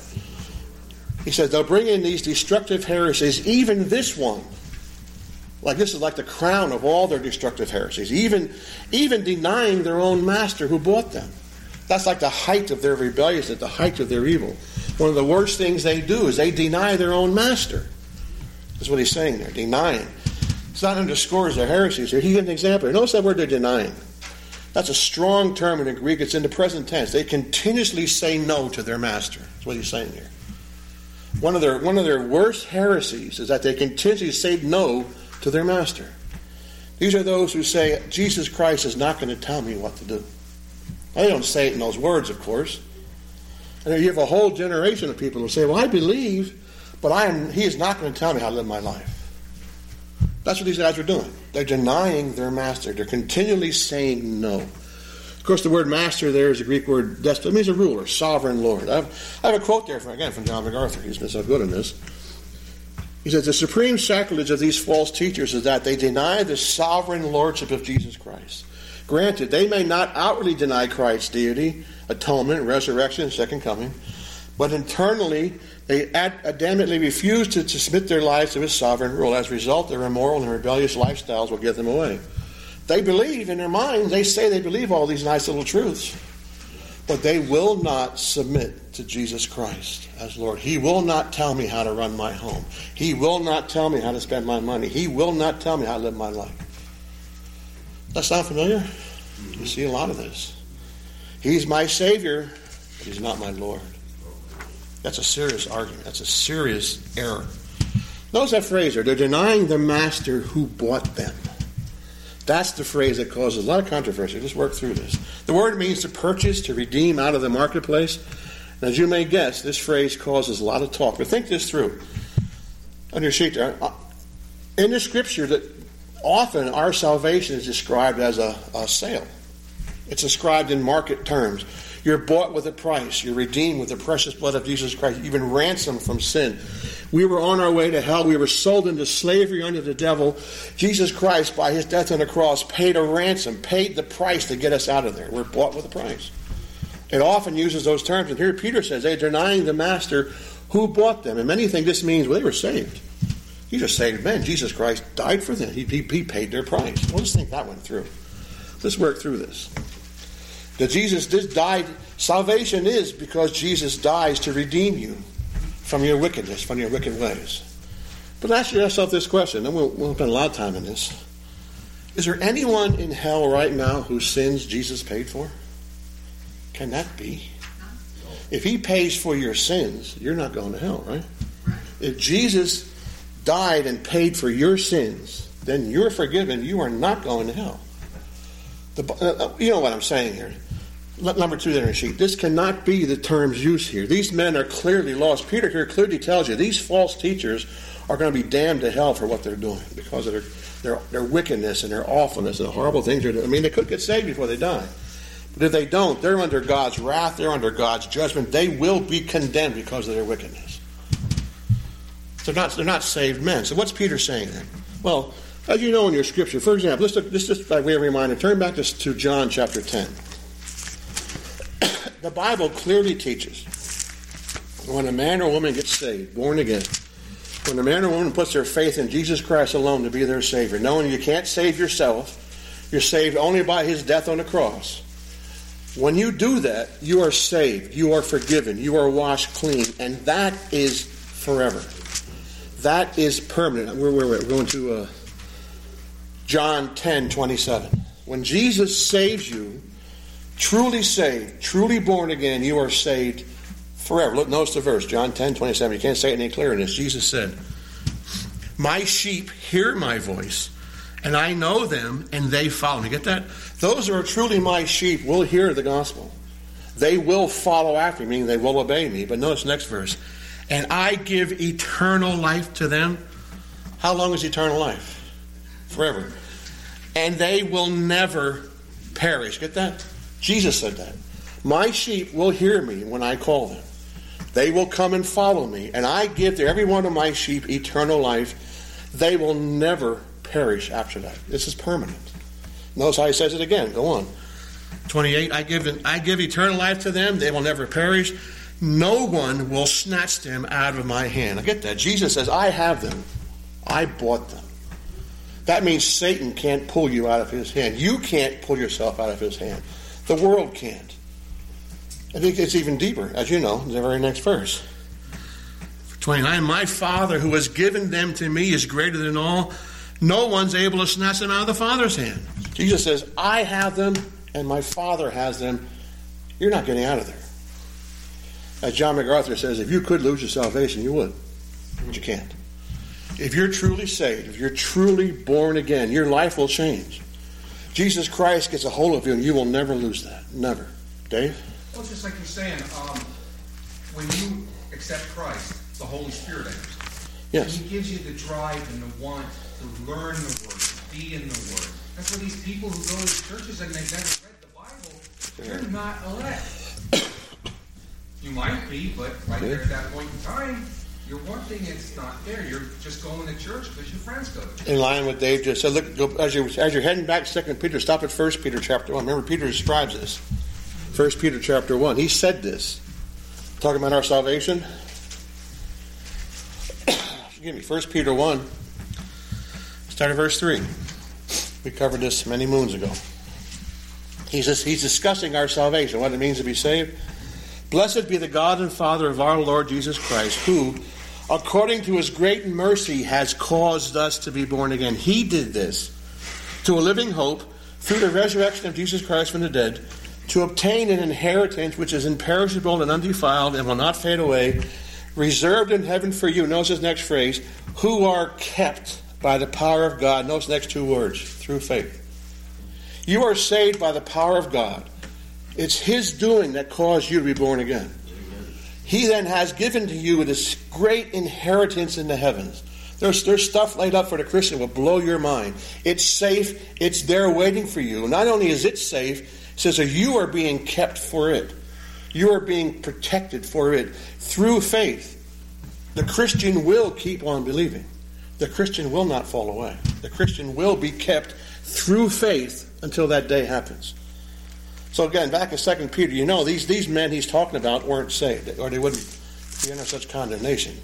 He says they'll bring in these destructive heresies, even this one. Like this is like the crown of all their destructive heresies, even denying their own master who bought them. That's like the height of their rebelliousness, the height of their evil. One of the worst things they do is they deny their own master. That's what he's saying there, denying. It's not underscores their heresies here. He gives an example. Notice that word they're denying. That's a strong term in the Greek. It's in the present tense. They continuously say no to their master. That's what he's saying here. One of their worst heresies is that they continuously say no to their master. These are those who say, Jesus Christ is not going to tell me what to do. They don't say it in those words, of course. And you have a whole generation of people who say, well, I believe, but he is not going to tell me how to live my life. That's what these guys are doing. They're denying their master. They're continually saying no. Of course, the word master there is a Greek word, it means a ruler, sovereign Lord. I have a quote there, from John MacArthur. He's been so good in this. He says, the supreme sacrilege of these false teachers is that they deny the sovereign lordship of Jesus Christ. Granted, they may not outwardly deny Christ's deity, atonement, resurrection, second coming, but internally they adamantly refuse to submit their lives to his sovereign rule. As a result, their immoral and rebellious lifestyles will give them away. They believe in their minds, they say they believe all these nice little truths, but they will not submit to Jesus Christ as Lord. He will not tell me how to run my home. He will not tell me how to spend my money. He will not tell me how to live my life. That sound familiar? You see a lot of this. He's my Savior, but he's not my Lord. That's a serious argument. That's a serious error. Notice that phrase there. They're denying the master who bought them. That's the phrase that causes a lot of controversy. Let's work through this. The word means to purchase, to redeem out of the marketplace. And as you may guess, this phrase causes a lot of talk. But think this through. On your sheet there. In the Scripture, that often our salvation is described as a sale. It's described in market terms. You're bought with a price. You're redeemed with the precious blood of Jesus Christ. You've been ransomed from sin. We were on our way to hell. We were sold into slavery under the devil. Jesus Christ, by his death on the cross, paid a ransom, paid the price to get us out of there. We're bought with a price. It often uses those terms. And here Peter says they're denying the master who bought them. And many think this means, well, they were saved. These are saved men. Jesus Christ died for them. He paid their price. Well, let's think that one through. Let's work through this. That Jesus died. Salvation is because Jesus dies to redeem you from your wickedness, from your wicked ways. But ask yourself this question, and we'll spend a lot of time on this. Is there anyone in hell right now whose sins Jesus paid for? Can that be? If he pays for your sins, you're not going to hell, right? If Jesus died and paid for your sins, then you're forgiven. You are not going to hell. You know what I'm saying here. Number 2 there in the sheet. This cannot be the terms used here. These men are clearly lost. Peter here clearly tells you these false teachers are going to be damned to hell for what they're doing because of their wickedness and their awfulness and the horrible things they're doing. I mean, they could get saved before they die. But if they don't, they're under God's wrath, they're under God's judgment. They will be condemned because of their wickedness. They're not saved men. So what's Peter saying then? Well, as you know in your scripture, for example, let's just by way of reminder, turn back to John chapter 10. The Bible clearly teaches when a man or woman gets saved, born again, when a man or woman puts their faith in Jesus Christ alone to be their Savior, knowing you can't save yourself, you're saved only by His death on the cross. When you do that, you are saved, you are forgiven, you are washed clean, and that is forever. That is permanent. We're going to John 10:27. When Jesus saves you, truly saved, truly born again, you are saved forever. Look, notice the verse, John 10:27. You can't say it any clearer than this. Jesus said, "My sheep hear my voice, and I know them, and they follow me." Get that? Those who are truly my sheep will hear the gospel. They will follow after me, meaning they will obey me. But notice the next verse. "And I give eternal life to them." How long is eternal life? Forever. "And they will never perish." Get that? Jesus said that. "My sheep will hear me when I call them. They will come and follow me. And I give to every one of my sheep eternal life. They will never perish after that." This is permanent. Notice how he says it again. Go on. 28, I give eternal life to them. They will never perish. No one will snatch them out of my hand. I get that. Jesus says, I have them. I bought them. That means Satan can't pull you out of his hand. You can't pull yourself out of his hand. The world can't. I think it's even deeper, as you know, in the very next verse. 29, "My Father who has given them to me is greater than all. No one's able to snatch them out of the Father's hand." Jesus says, I have them and my Father has them. You're not getting out of there. As John MacArthur says, if you could lose your salvation, you would. But you can't. If you're truly saved, if you're truly born again, your life will change. Jesus Christ gets a hold of you and you will never lose that. Never. Dave? Well, it's just like you're saying, when you accept Christ, the Holy Spirit enters. Yes. And He gives you the drive and the want to learn the Word, to be in the Word. That's why these people who go to churches and they've never read the Bible, you're not elect. You might be, but right there at that point in time, you're one thing, it's not there. You're just going to church because your friends go to church. In line with Dave just said, look, go, as you're heading back to 2 Peter, stop at 1 Peter chapter 1. Remember, Peter describes this. 1 Peter chapter 1. He said this. Talking about our salvation. Excuse me, 1 Peter 1. Start at verse 3. We covered this many moons ago. He's discussing our salvation, what it means to be saved. "Blessed be the God and Father of our Lord Jesus Christ, who, according to His great mercy, has caused us to be born again." He did this to a living hope through the resurrection of Jesus Christ from the dead, to obtain an inheritance which is imperishable and undefiled and will not fade away, reserved in heaven for you. Notice this next phrase, "who are kept by the power of God." Notice the next two words, through faith. You are saved by the power of God. It's His doing that caused you to be born again. Amen. He then has given to you this great inheritance in the heavens. There's stuff laid up for the Christian that will blow your mind. It's safe. It's there waiting for you. Not only is it safe, it says that you are being kept for it. You are being protected for it through faith. The Christian will keep on believing. The Christian will not fall away. The Christian will be kept through faith until that day happens. So again, back in 2 Peter, you know, these men he's talking about weren't saved, or they wouldn't be under such condemnation.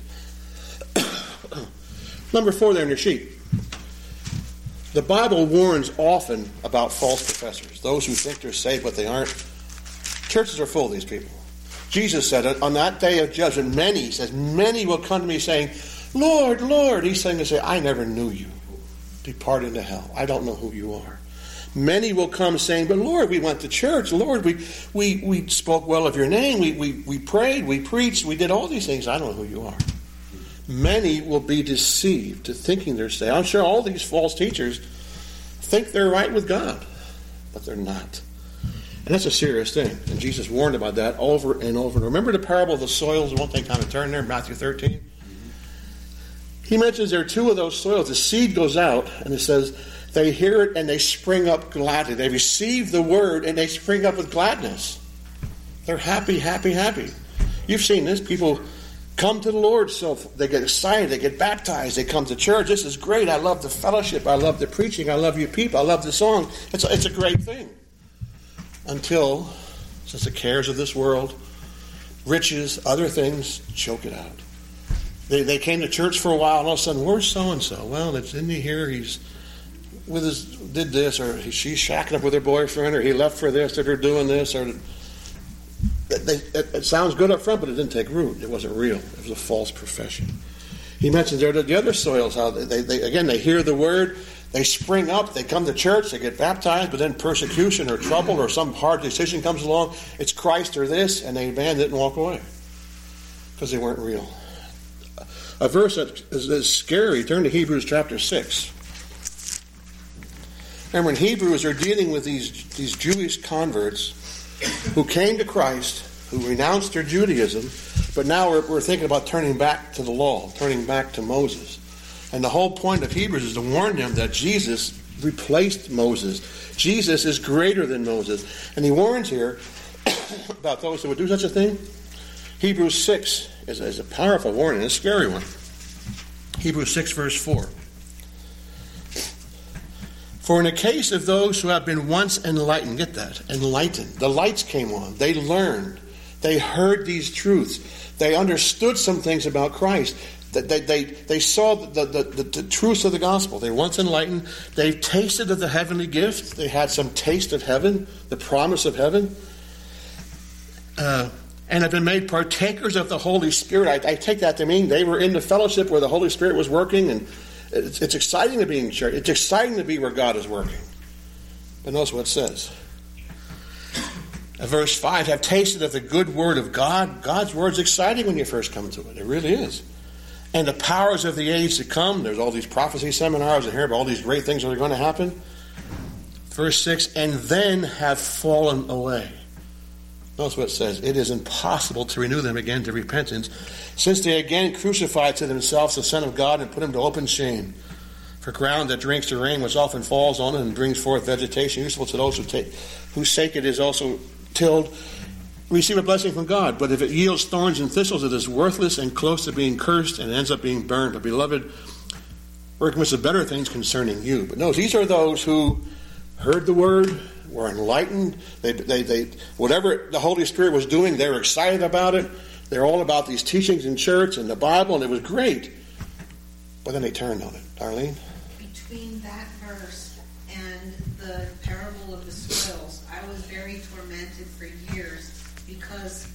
Number 4 there in your sheet. The Bible warns often about false professors, those who think they're saved but they aren't. Churches are full of these people. Jesus said, on that day of judgment, many will come to me saying, Lord, Lord. He's saying, I never knew you. Depart into hell. I don't know who you are. Many will come saying, but Lord, we went to church. Lord, we spoke well of your name. We prayed, we preached, we did all these things. I don't know who you are. Many will be deceived to thinking they're saved. I'm sure all these false teachers think they're right with God, but they're not. And that's a serious thing. And Jesus warned about that over and over. Remember the parable of the soils? Won't they kind of turn there? Matthew 13. He mentions there are 2 of those soils. The seed goes out, and it says, they hear it and they spring up gladly. They receive the word and they spring up with gladness. They're happy, happy, happy. You've seen this. People come to the Lord, so they get excited, they get baptized, they come to church. This is great. I love the fellowship. I love the preaching. I love you people. I love the song. It's a great thing. Until, since the cares of this world, riches, other things, choke it out. They came to church for a while, and all of a sudden, where's so-and-so? Well, isn't he here? He's with did this, or she's shacking up with her boyfriend, or he left for this, or they're doing this, or... It sounds good up front, but it didn't take root. It wasn't real. It was a false profession. He mentions there the other soils, how they hear the word, they spring up, they come to church, they get baptized, but then persecution or trouble or some hard decision comes along, it's Christ or this, and they abandon it and walk away because they weren't real. A verse that is scary, turn to Hebrews chapter 6. Remember, in Hebrews, they're dealing with these Jewish converts who came to Christ, who renounced their Judaism, but now we're thinking about turning back to the law, turning back to Moses. And the whole point of Hebrews is to warn them that Jesus replaced Moses. Jesus is greater than Moses. And he warns here about those who would do such a thing. Hebrews 6 is a powerful warning, a scary one. Hebrews 6 verse 4. For in the case of those who have been once enlightened, get that, enlightened. The lights came on. They learned. They heard these truths. They understood some things about Christ. They saw the truths of the gospel. They were once enlightened. They tasted of the heavenly gift. They had some taste of heaven, the promise of heaven. And have been made partakers of the Holy Spirit. I take that to mean they were in the fellowship where the Holy Spirit was working, and it's exciting to be in church. It's exciting to be where God is working. But notice what it says. Verse 5, have tasted of the good word of God. God's word is exciting when you first come to it. It really is. And the powers of the age to come. There's all these prophecy seminars and hear about all these great things that are going to happen. Verse 6, and then have fallen away. Notice what it says. It is impossible to renew them again to repentance, since they again crucified to themselves the Son of God and put him to open shame. For ground that drinks the rain, which often falls on it and brings forth vegetation, useful to those whose sake it is also tilled, receive a blessing from God. But if it yields thorns and thistles, it is worthless and close to being cursed and ends up being burned. But beloved, we're convinced of better things concerning you. But notice, these are those who heard the word, were enlightened. They whatever the Holy Spirit was doing, they were excited about it. They're all about these teachings in church and the Bible, and it was great. But then they turned on it. Darlene? Between that verse and the parable of the soils, I was very tormented for years because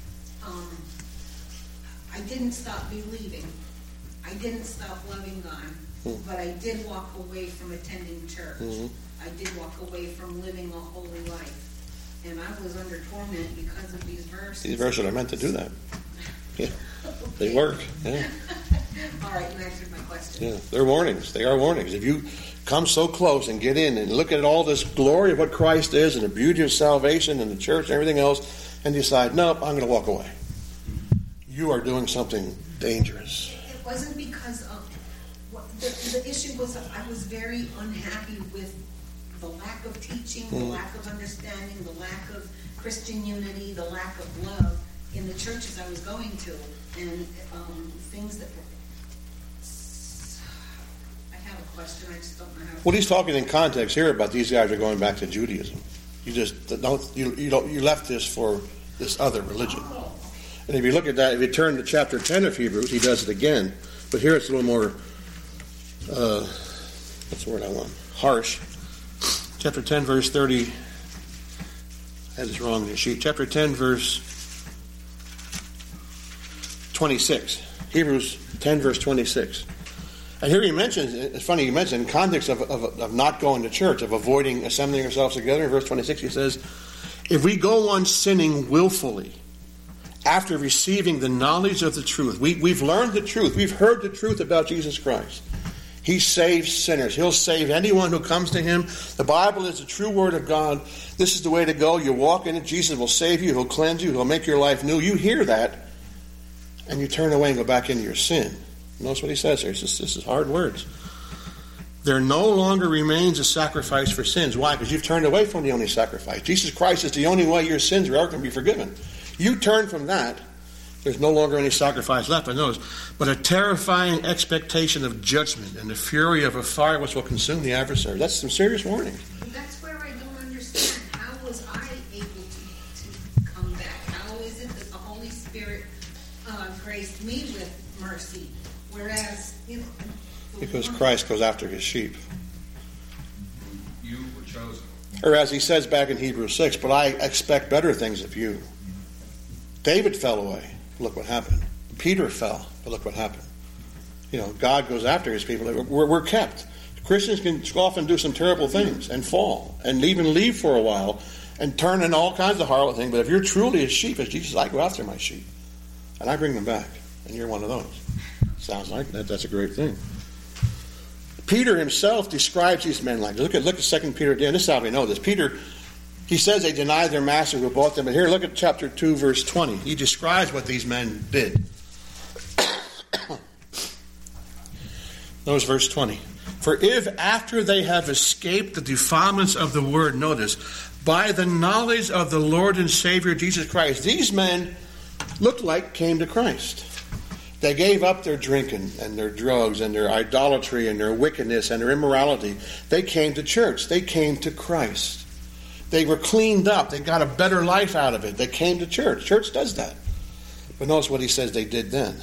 I didn't stop believing. I didn't stop loving God, but I did walk away from attending church. Mm-hmm. I did walk away from living a holy life. And I was under torment because of these verses. These verses are meant to do that. Yeah. They work. Yeah. All right, you answered my question. Yeah, they're warnings. They are warnings. If you come so close and get in and look at all this glory of what Christ is and the beauty of salvation and the church and everything else and decide, nope, I'm going to walk away, you are doing something dangerous. It wasn't because of... The issue was I was very unhappy with the lack of teaching, the lack of understanding, the lack of Christian unity, the lack of love in the churches I was going to, and things that were... I have a question, I just don't know how to... Well, he's talking in context here about these guys are going back to Judaism. You just don't, you left this for this other religion. Oh. And if you look at that, if you turn to chapter 10 of Hebrews, he does it again. But here it's a little more, what's the word I want? Harsh. Chapter 10, verse 30. I had this wrong in your sheet. Chapter 10, verse 26. Hebrews 10, verse 26. And here he mentions, it's funny, he mentioned in context of not going to church, of avoiding assembling ourselves together. In verse 26 he says, if we go on sinning willfully, after receiving the knowledge of the truth, we've learned the truth, we've heard the truth about Jesus Christ. He saves sinners. He'll save anyone who comes to him. The Bible is the true word of God. This is the way to go. You walk in it. Jesus will save you. He'll cleanse you. He'll make your life new. You hear that, and you turn away and go back into your sin. Notice what he says here. This is hard words. there no longer remains a sacrifice for sins. Why? Because you've turned away from the only sacrifice. Jesus Christ is the only way your sins are ever going to be forgiven. You turn from that, there's no longer any sacrifice left. But notice, but a terrifying expectation of judgment and the fury of a fire which will consume the adversary. That's some serious warning. That's where I don't understand. How was I able to come back? How is it that the Holy Spirit graced me with mercy, whereas, Because Christ goes after his sheep. You were chosen. Or as he says back in Hebrews 6, but I expect better things of you. David fell away. Look what happened. Peter fell. But look what happened. God goes after his people. We're kept. Christians can often do some terrible things and fall and even leave for a while and turn in all kinds of horrible things. But if you're truly a sheep, as Jesus, I go after my sheep and I bring them back. And you're one of those. Sounds like that. That's a great thing. Peter himself describes these men like this. Look at 2 Peter again. This is how we know this. Peter, he says they denied their master who bought them. But here, look at chapter 2, verse 20. He describes what these men did. Notice verse 20. For if after they have escaped the defilements of the word, notice, by the knowledge of the Lord and Savior Jesus Christ, these men looked like came to Christ. They gave up their drinking and their drugs and their idolatry and their wickedness and their immorality. They came to church. They came to Christ. They were cleaned up. They got a better life out of it. They came to church. Church does that. But notice what he says they did then.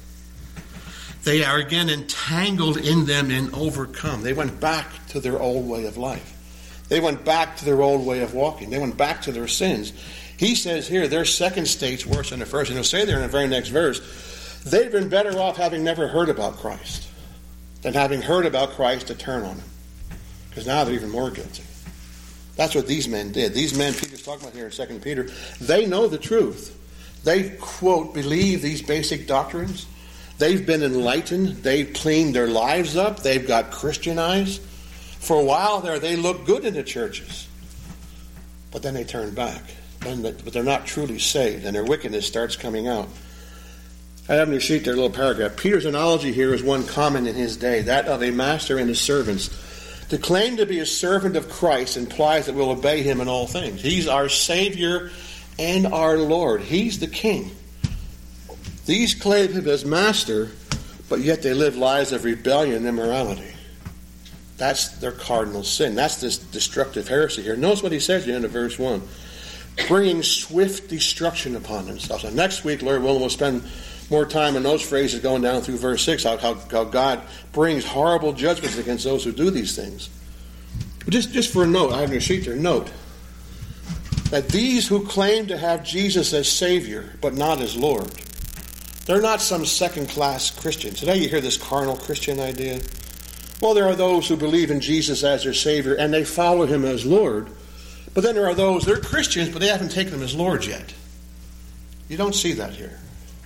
They are again entangled in them and overcome. They went back to their old way of life. They went back to their old way of walking. They went back to their sins. He says here their second state's worse than the first. And he'll say there in the very next verse, they've been better off having never heard about Christ than having heard about Christ to turn on him. Because now they're even more guilty. That's what these men did. These men Peter's talking about here in 2 Peter, they know the truth. They, quote, believe these basic doctrines. They've been enlightened. They've cleaned their lives up. They've got Christianized. For a while there, they look good in the churches. But then they turn back. But they're not truly saved, and their wickedness starts coming out. I have on your sheet there a little paragraph. Peter's analogy here is one common in his day, that of a master and his servants. To claim to be a servant of Christ implies that we'll obey him in all things. He's our Savior and our Lord. He's the King. These claim him as master, but yet they live lives of rebellion and immorality. That's their cardinal sin. That's this destructive heresy here. Notice what he says at the end of verse 1. Bringing swift destruction upon themselves. And next week, Lord willing, we'll spend more time in those phrases going down through verse 6, how God brings horrible judgments against those who do these things. But just for a note, I have your sheet there, note that these who claim to have Jesus as Savior, but not as Lord, they're not some second-class Christians. Today you hear this carnal Christian idea. Well, there are those who believe in Jesus as their Savior, and they follow him as Lord. But then there are those, they're Christians, but they haven't taken him as Lord yet. You don't see that here.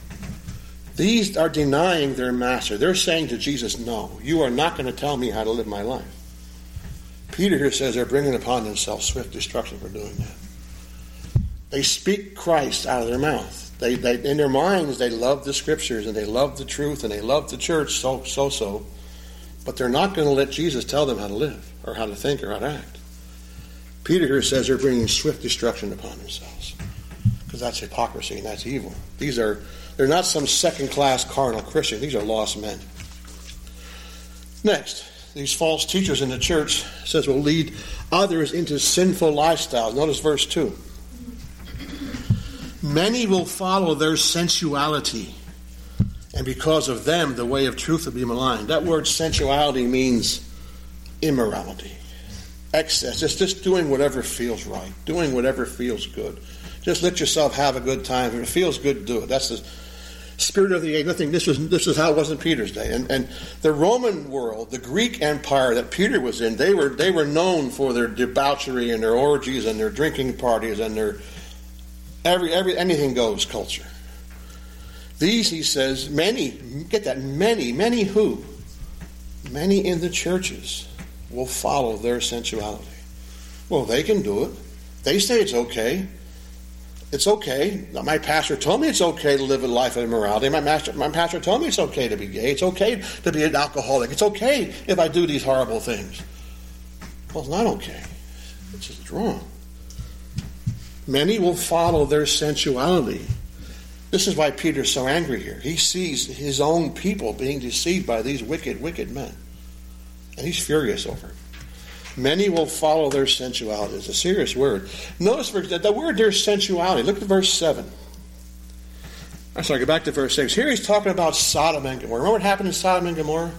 These are denying their master. They're saying to Jesus, no, you are not going to tell me how to live my life. Peter here says they're bringing upon themselves swift destruction for doing that. They speak Christ out of their mouth. They in their minds, they love the Scriptures, and they love the truth, and they love the church, so. But they're not going to let Jesus tell them how to live, or how to think, or how to act. Peter here says they're bringing swift destruction upon themselves. Because that's hypocrisy, and that's evil. They're not some second-class carnal Christian. These are lost men. Next, these false teachers in the church says will lead others into sinful lifestyles. Notice verse 2. Many will follow their sensuality, and because of them, the way of truth will be maligned. That word sensuality means immorality, excess, just doing whatever feels right, doing whatever feels good. Just let yourself have a good time. If it feels good, do it. That's the spirit of the age. Nothing. This was how it was in Peter's day. And the Roman world, the Greek Empire that Peter was in, they were known for their debauchery and their orgies and their drinking parties and their anything goes culture. These, he says, many in the churches will follow their sensuality. Well, they can do it. They say it's okay. It's okay. My pastor told me it's okay to live a life of immorality. My pastor told me it's okay to be gay. It's okay to be an alcoholic. It's okay if I do these horrible things. Well, it's not okay. It's just wrong. Many will follow their sensuality. This is why Peter's so angry here. He sees his own people being deceived by these wicked, wicked men. And he's furious over it. Many will follow their sensuality. It's a serious word. Notice the word there, sensuality. Look at verse 7. I'm sorry, go back to verse 6. Here he's talking about Sodom and Gomorrah. Remember what happened in Sodom and Gomorrah?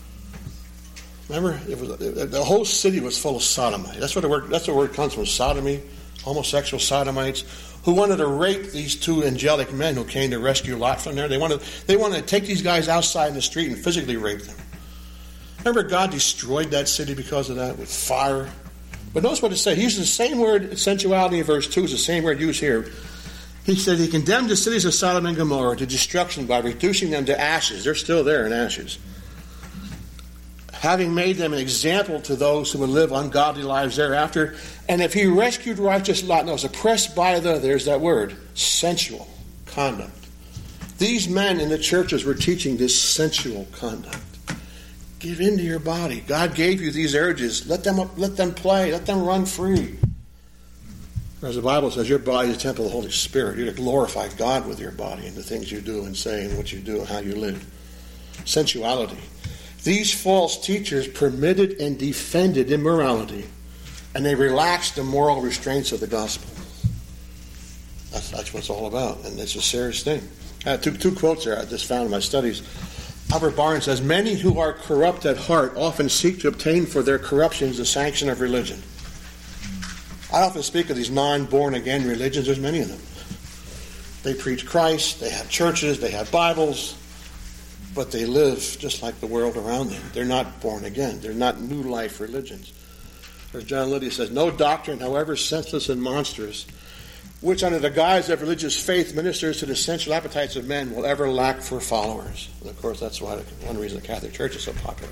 Remember? The whole city was full of sodomites. That's what the word comes from, sodomy, homosexual sodomites, who wanted to rape these two angelic men who came to rescue Lot from there. They wanted to take these guys outside in the street and physically rape them. Remember, God destroyed that city because of that with fire. But notice what it says. He uses the same word, sensuality, in verse 2 is the same word used here. He said he condemned the cities of Sodom and Gomorrah to destruction by reducing them to ashes. They're still there in ashes. Having made them an example to those who would live ungodly lives thereafter. And if he rescued righteous Lot, no, oppressed by there's that word, sensual conduct. These men in the churches were teaching this sensual conduct. Give into your body. God gave you these urges. Let them play. Let them run free. As the Bible says, your body is the temple of the Holy Spirit. You're to glorify God with your body and the things you do and say and what you do and how you live. Sensuality. These false teachers permitted and defended immorality, and they relaxed the moral restraints of the gospel. That's what it's all about, and it's a serious thing. I have two quotes there I just found in my studies. Albert Barnes says, many who are corrupt at heart often seek to obtain for their corruptions the sanction of religion. I often speak of these non-born-again religions. There's many of them. They preach Christ, they have churches, they have Bibles, but they live just like the world around them. They're not born again. They're not new life religions. As John Lydia says, no doctrine, however senseless and monstrous, which under the guise of religious faith ministers to the sensual appetites of men, will ever lack for followers. And of course, that's one reason the Catholic Church is so popular.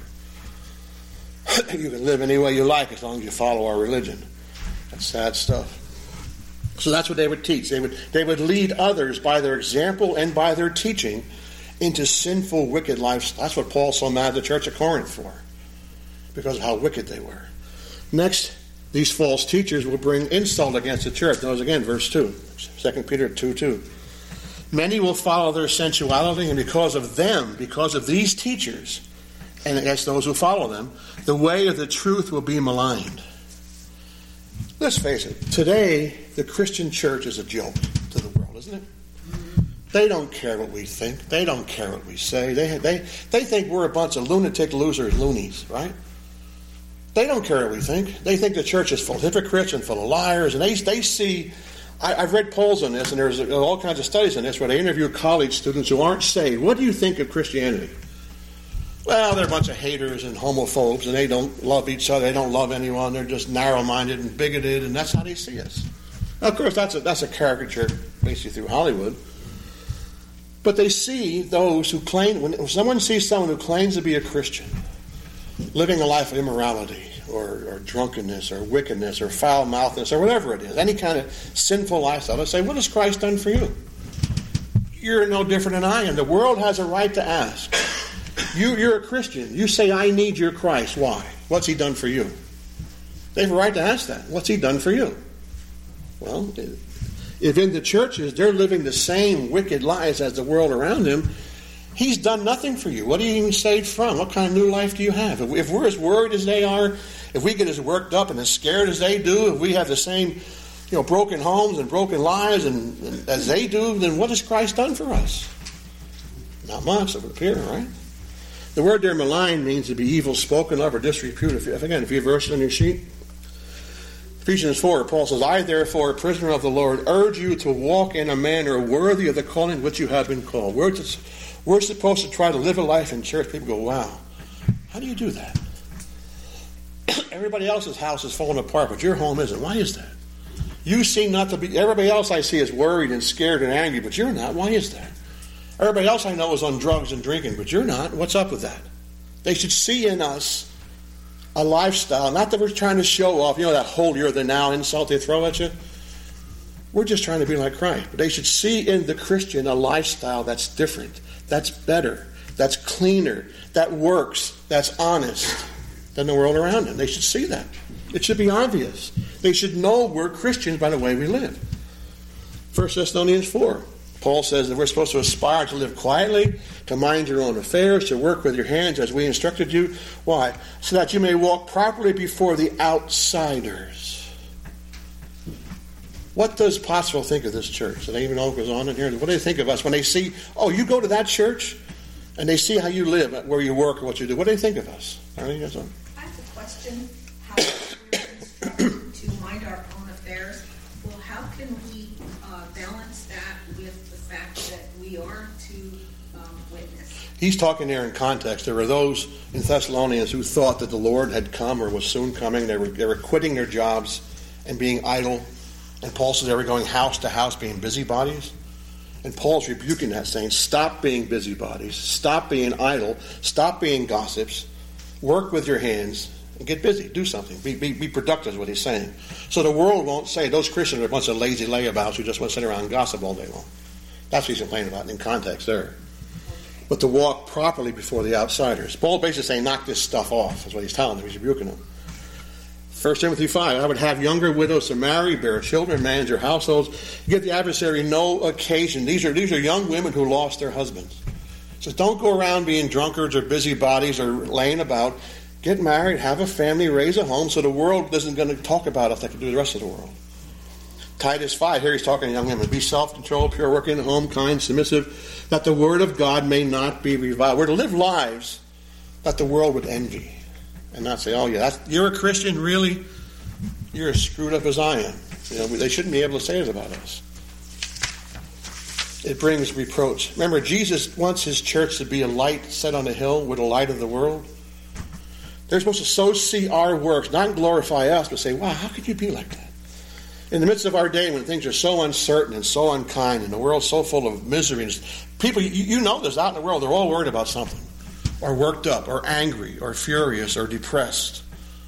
You can live any way you like as long as you follow our religion. That's sad stuff. So that's what they would teach. They would lead others by their example and by their teaching into sinful, wicked lives. That's what Paul's so mad at the church of Corinth for, because of how wicked they were. Next, these false teachers will bring insult against the church. Notice again, verse 2, 2 Peter 2:2. Many will follow their sensuality, and because of these teachers, and against those who follow them, the way of the truth will be maligned. Let's face it, today the Christian church is a joke to the world, isn't it? They don't care what we think. They don't care what we say. They think we're a bunch of lunatic losers, loonies, right? They don't care what we think. They think the church is full of hypocrites and full of liars. And they see, I've read polls on this, and there's all kinds of studies on this where they interview college students who aren't saved. What do you think of Christianity? Well, they're a bunch of haters and homophobes, and they don't love each other. They don't love anyone. They're just narrow-minded and bigoted, and that's how they see us. Now, of course, that's a caricature basically through Hollywood. But they see those who claim, when someone sees someone who claims to be a Christian, living a life of immorality or drunkenness or wickedness or foul-mouthedness or whatever it is, any kind of sinful lifestyle, they say, what has Christ done for you? You're no different than I am. The world has a right to ask. You're a Christian. You say, I need your Christ. Why? What's he done for you? They have a right to ask that. What's he done for you? Well, if in the churches they're living the same wicked lives as the world around them, he's done nothing for you. What are you even saved from? What kind of new life do you have? If we're as worried as they are, if we get as worked up and as scared as they do, if we have the same broken homes and broken lives and as they do, then what has Christ done for us? Not much, it would appear, right? The word there, malign, means to be evil spoken of or disrepute. If you have verses on your sheet. Ephesians 4, Paul says, I therefore, a prisoner of the Lord, urge you to walk in a manner worthy of the calling which you have been called. We're supposed to try to live a life in church. People go, wow, how do you do that? Everybody else's house is falling apart, but your home isn't. Why is that? You seem not to be, everybody else I see is worried and scared and angry, but you're not. Why is that? Everybody else I know is on drugs and drinking, but you're not. What's up with that? They should see in us a lifestyle, not that we're trying to show off, that holier than thou insult they throw at you. We're just trying to be like Christ. But they should see in the Christian a lifestyle that's different, that's better, that's cleaner, that works, that's honest than the world around them. They should see that. It should be obvious. They should know we're Christians by the way we live. 1 Thessalonians 4. Paul says that we're supposed to aspire to live quietly, to mind your own affairs, to work with your hands as we instructed you. Why? So that you may walk properly before the outsiders. What does Pottsville think of this church? Do they even know what goes on in here? What do they think of us when they see, oh, you go to that church, and they see how you live, where you work, or what you do? What do they think of us? I have a question. How we're instructed to mind our own affairs. Well, how can we balance that with the fact that we are to witness? He's talking there in context. There were those in Thessalonians who thought that the Lord had come or was soon coming. They were quitting their jobs and being idle. And Paul says they were going house to house being busybodies. And Paul's rebuking that, saying, stop being busybodies. Stop being idle. Stop being gossips. Work with your hands and get busy. Do something. Be productive is what he's saying. So the world won't say those Christians are a bunch of lazy layabouts who just want to sit around and gossip all day long. That's what he's complaining about in context there. But to walk properly before the outsiders. Paul basically saying, knock this stuff off, is what he's telling them. He's rebuking them. 1 Timothy 5, I would have younger widows to marry, bear children, manage their households, give the adversary no occasion. These are young women who lost their husbands. So don't go around being drunkards or busybodies or laying about. Get married, have a family, raise a home, so the world isn't going to talk about us like they do the rest of the world. Titus 5, here he's talking to young women. Be self-controlled, pure, working at home, kind, submissive, that the word of God may not be reviled. We're to live lives that the world would envy. And not say, oh yeah, you're a Christian, really? You're as screwed up as I am. They shouldn't be able to say it about us. It brings reproach. Remember, Jesus wants his church to be a light set on a hill with the light of the world. They're supposed to so see our works, not glorify us, but say, wow, how could you be like that? In the midst of our day when things are so uncertain and so unkind and the world's so full of misery, people, you know this out in the world, they're all worried about something. Or worked up, or angry, or furious, or depressed.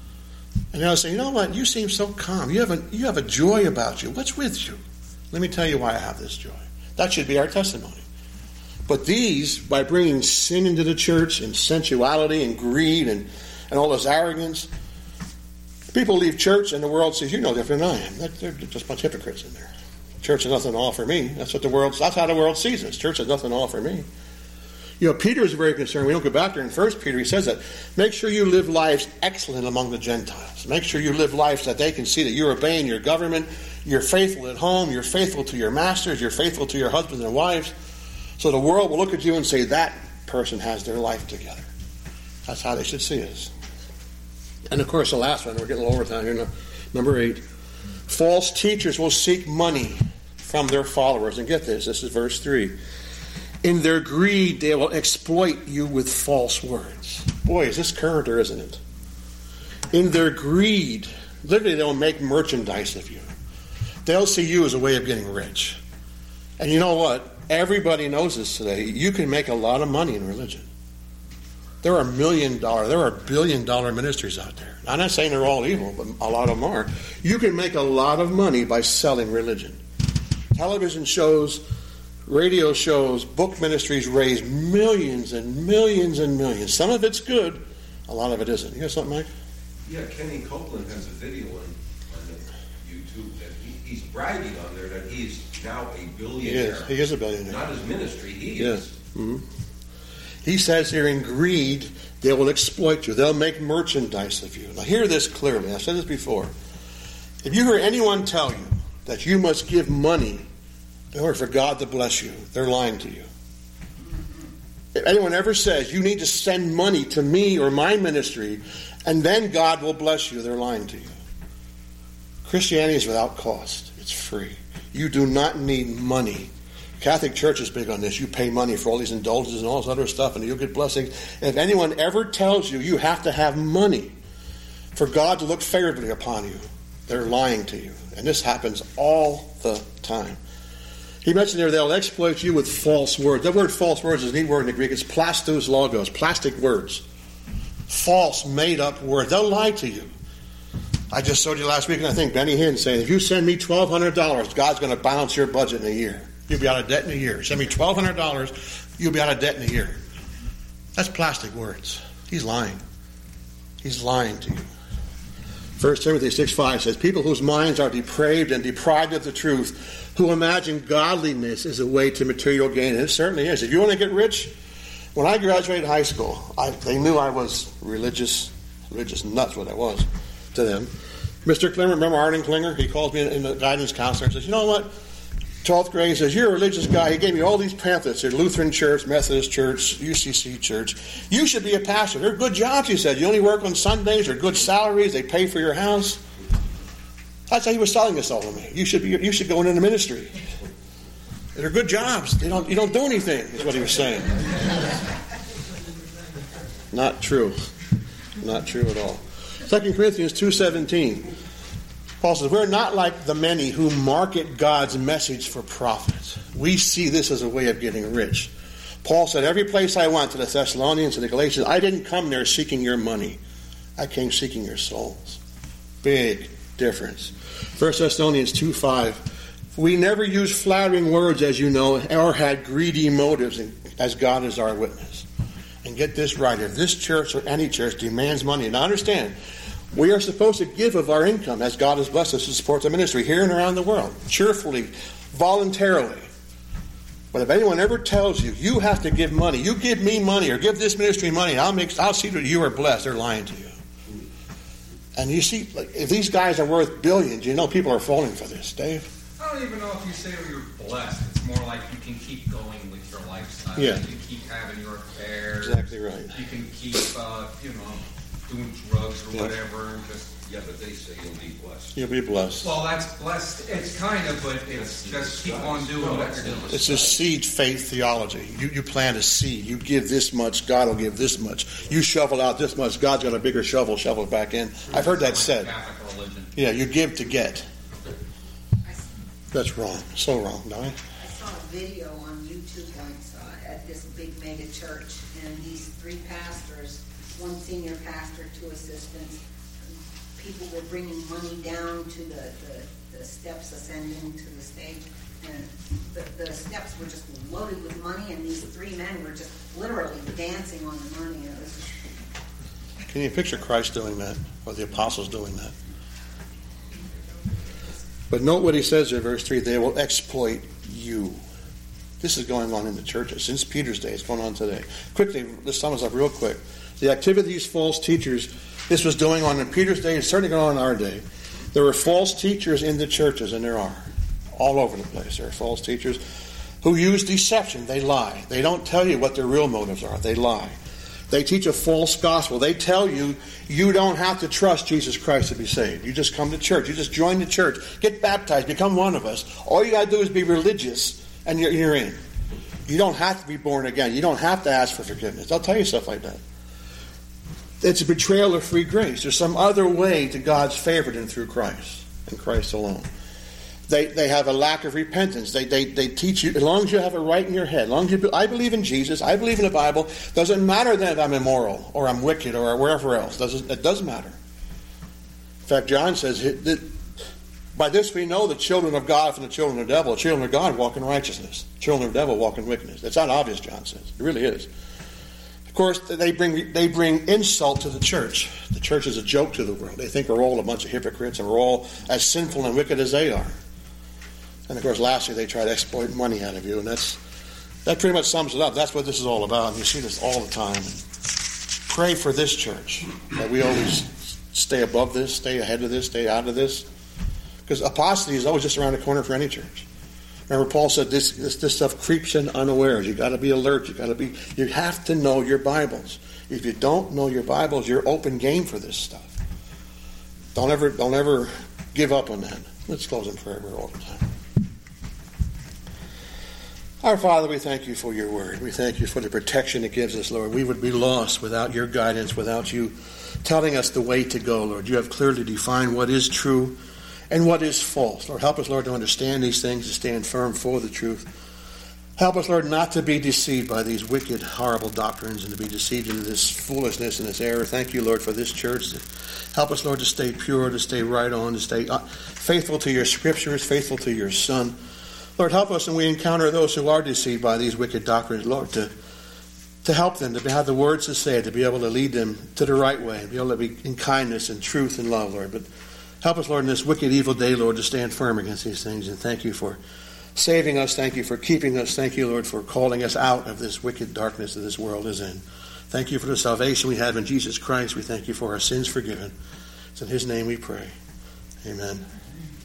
And they'll say, you know what, you seem so calm. You have a joy about you. What's with you? Let me tell you why I have this joy. That should be our testimony. But these, by bringing sin into the church, and sensuality, and greed, and all this arrogance, people leave church and the world says, you know different than I am. They're just a bunch of hypocrites in there. Church has nothing to offer me. That's how the world sees us. Church has nothing to offer me. Peter is very concerned. We don't go back there in 1 Peter. He says that. Make sure you live lives excellent among the Gentiles. Make sure you live lives that they can see that you're obeying your government. You're faithful at home. You're faithful to your masters. You're faithful to your husbands and wives. So the world will look at you and say, that person has their life together. That's how they should see us. And of course, the last one, we're getting a little overtime here, number 8. False teachers will seek money from their followers. And get this is verse 3. In their greed, they will exploit you with false words. Boy, is this current or isn't it? In their greed, literally they'll make merchandise of you. They'll see you as a way of getting rich. And you know what? Everybody knows this today. You can make a lot of money in religion. There are billion-dollar ministries out there. I'm not saying they're all evil, but a lot of them are. You can make a lot of money by selling religion. Television shows, radio shows, book ministries raise millions and millions and millions. Some of it's good, a lot of it isn't. You got something, Mike? Yeah, Kenny Copeland has a video on YouTube that he's bragging on there that he's now a billionaire. He is a billionaire. Not his ministry, he is. Mm-hmm. He says here, in greed, they will exploit you. They'll make merchandise of you. Now hear this clearly. I've said this before. If you hear anyone tell you that you must give money in order for God to bless you, they're lying to you. If anyone ever says you need to send money to me or my ministry and then God will bless you, they're lying to you. Christianity is without cost. It's free. You do not need money. Catholic Church is big on this. You pay money for all these indulgences and all this other stuff and you'll get blessings. And if anyone ever tells you you have to have money for God to look favorably upon you, they're lying to you. And this happens all the time. He mentioned there they'll exploit you with false words. That word false words is a neat word in the Greek. It's plastos logos, plastic words. False, made-up words. They'll lie to you. I just showed you last week, and I think Benny Hinn saying, if you send me $1,200, God's going to balance your budget in a year. You'll be out of debt in a year. Send me $1,200, you'll be out of debt in a year. That's plastic words. He's lying. He's lying to you. 1 Timothy 6:5 says, people whose minds are depraved and deprived of the truth, who imagine godliness is a way to material gain. And it certainly is. If you want to get rich, when I graduated high school, they knew I was religious nuts, what I was to them. Mr. Klinger, remember Arden Klinger? He called me in the guidance counselor and says, you know what? 12th grade, he says, you're a religious guy. He gave me all these pamphlets at Lutheran Church, Methodist Church, UCC Church. You should be a pastor. They're good jobs, he said. You only work on Sundays. They're good salaries. They pay for your house. That's how he was selling this all to me. You should go into the ministry. They're good jobs. You don't do anything, is what he was saying. Not true. Not true at all. 2 Corinthians 2:17. Paul says, we're not like the many who market God's message for profit. We see this as a way of getting rich. Paul said, every place I went, to the Thessalonians and the Galatians, I didn't come there seeking your money. I came seeking your souls. Big difference. 1 Thessalonians 2:5. We never used flattering words, as you know, or had greedy motives, as God is our witness. And get this right, if this church or any church demands money, and understand, we are supposed to give of our income as God has blessed us to support the ministry here and around the world, cheerfully, voluntarily. But if anyone ever tells you, you have to give money, you give me money or give this ministry money, I'll see that you are blessed, they're lying to you. And you see, like, if these guys are worth billions, you know people are falling for this, Dave. I don't even know if you say you're blessed. It's more like you can keep going with your lifestyle. Yeah. You can keep having your affairs. Exactly right. You can keep, doing drugs or whatever. And just Yeah, but they say you'll be blessed. You'll be blessed. Well, that's blessed. It's kind of, but it's just keep on doing what you're doing. It's a seed faith theology. You plant a seed. You give this much, God will give this much. You shovel out this much, God's got a bigger shovel it back in. I've heard that said. Catholic religion. Yeah, you give to get. That's wrong. So wrong, don't I? I saw a video on YouTube once at this big mega church, and these three pastors, one senior pastor, two assistants, people were bringing money down to the steps ascending to the stage, and the steps were just loaded with money, and these three men were just literally dancing on the money. And it was just... Can you picture Christ doing that, or the apostles doing that? But note what he says in verse 3, they will exploit you. This is going on in the churches. Since Peter's day, it's going on today. Quickly, let's sum this up real quick. The activity of these false teachers, this was going on in Peter's day, it's certainly going on in our day. There were false teachers in the churches, and there are. All over the place. There are false teachers who use deception. They lie. They don't tell you what their real motives are. They lie. They teach a false gospel. They tell you, you don't have to trust Jesus Christ to be saved. You just come to church. You just join the church. Get baptized. Become one of us. All you got to do is be religious, and you're in. You don't have to be born again. You don't have to ask for forgiveness. They'll tell you stuff like that. It's a betrayal of free grace. There's some other way to God's favor than through Christ, and Christ alone. They have a lack of repentance. They teach you, as long as you have it right in your head, as long as you, I believe in Jesus, I believe in the Bible, doesn't matter then if I'm immoral or I'm wicked or wherever else. It doesn't matter. In fact, John says, by this we know the children of God from the children of the devil. The children of God walk in righteousness. The children of the devil walk in wickedness. It's not obvious, John says. It really is. Of course, they bring insult to the church. The church is a joke to the world. They think we're all a bunch of hypocrites and we're all as sinful and wicked as they are. And of course, lastly, they try to exploit money out of you, and that pretty much sums it up. That's what this is all about, and you see this all the time. And pray for this church, that we always stay above this, stay ahead of this, stay out of this. Because apostasy is always just around the corner for any church. Remember, Paul said this stuff creeps in unawares. You got to be alert. You have to know your Bibles. If you don't know your Bibles, you're open game for this stuff. Don't ever give up on that. Let's close in prayer. We're all the time. Our Father, we thank you for your word. We thank you for the protection it gives us, Lord. We would be lost without your guidance, without you telling us the way to go, Lord. You have clearly defined what is true and what is false. Lord, help us, Lord, to understand these things, to stand firm for the truth. Help us, Lord, not to be deceived by these wicked, horrible doctrines and to be deceived into this foolishness and this error. Thank you, Lord, for this church. Help us, Lord, to stay pure, to stay right on, to stay faithful to your scriptures, faithful to your Son. Lord, help us when we encounter those who are deceived by these wicked doctrines, Lord, to help them, to have the words to say, to be able to lead them to the right way, and be able to be in kindness and truth and love, Lord. But help us, Lord, in this wicked, evil day, Lord, to stand firm against these things. And thank you for saving us. Thank you for keeping us. Thank you, Lord, for calling us out of this wicked darkness that this world is in. Thank you for the salvation we have in Jesus Christ. We thank you for our sins forgiven. It's in his name we pray. Amen.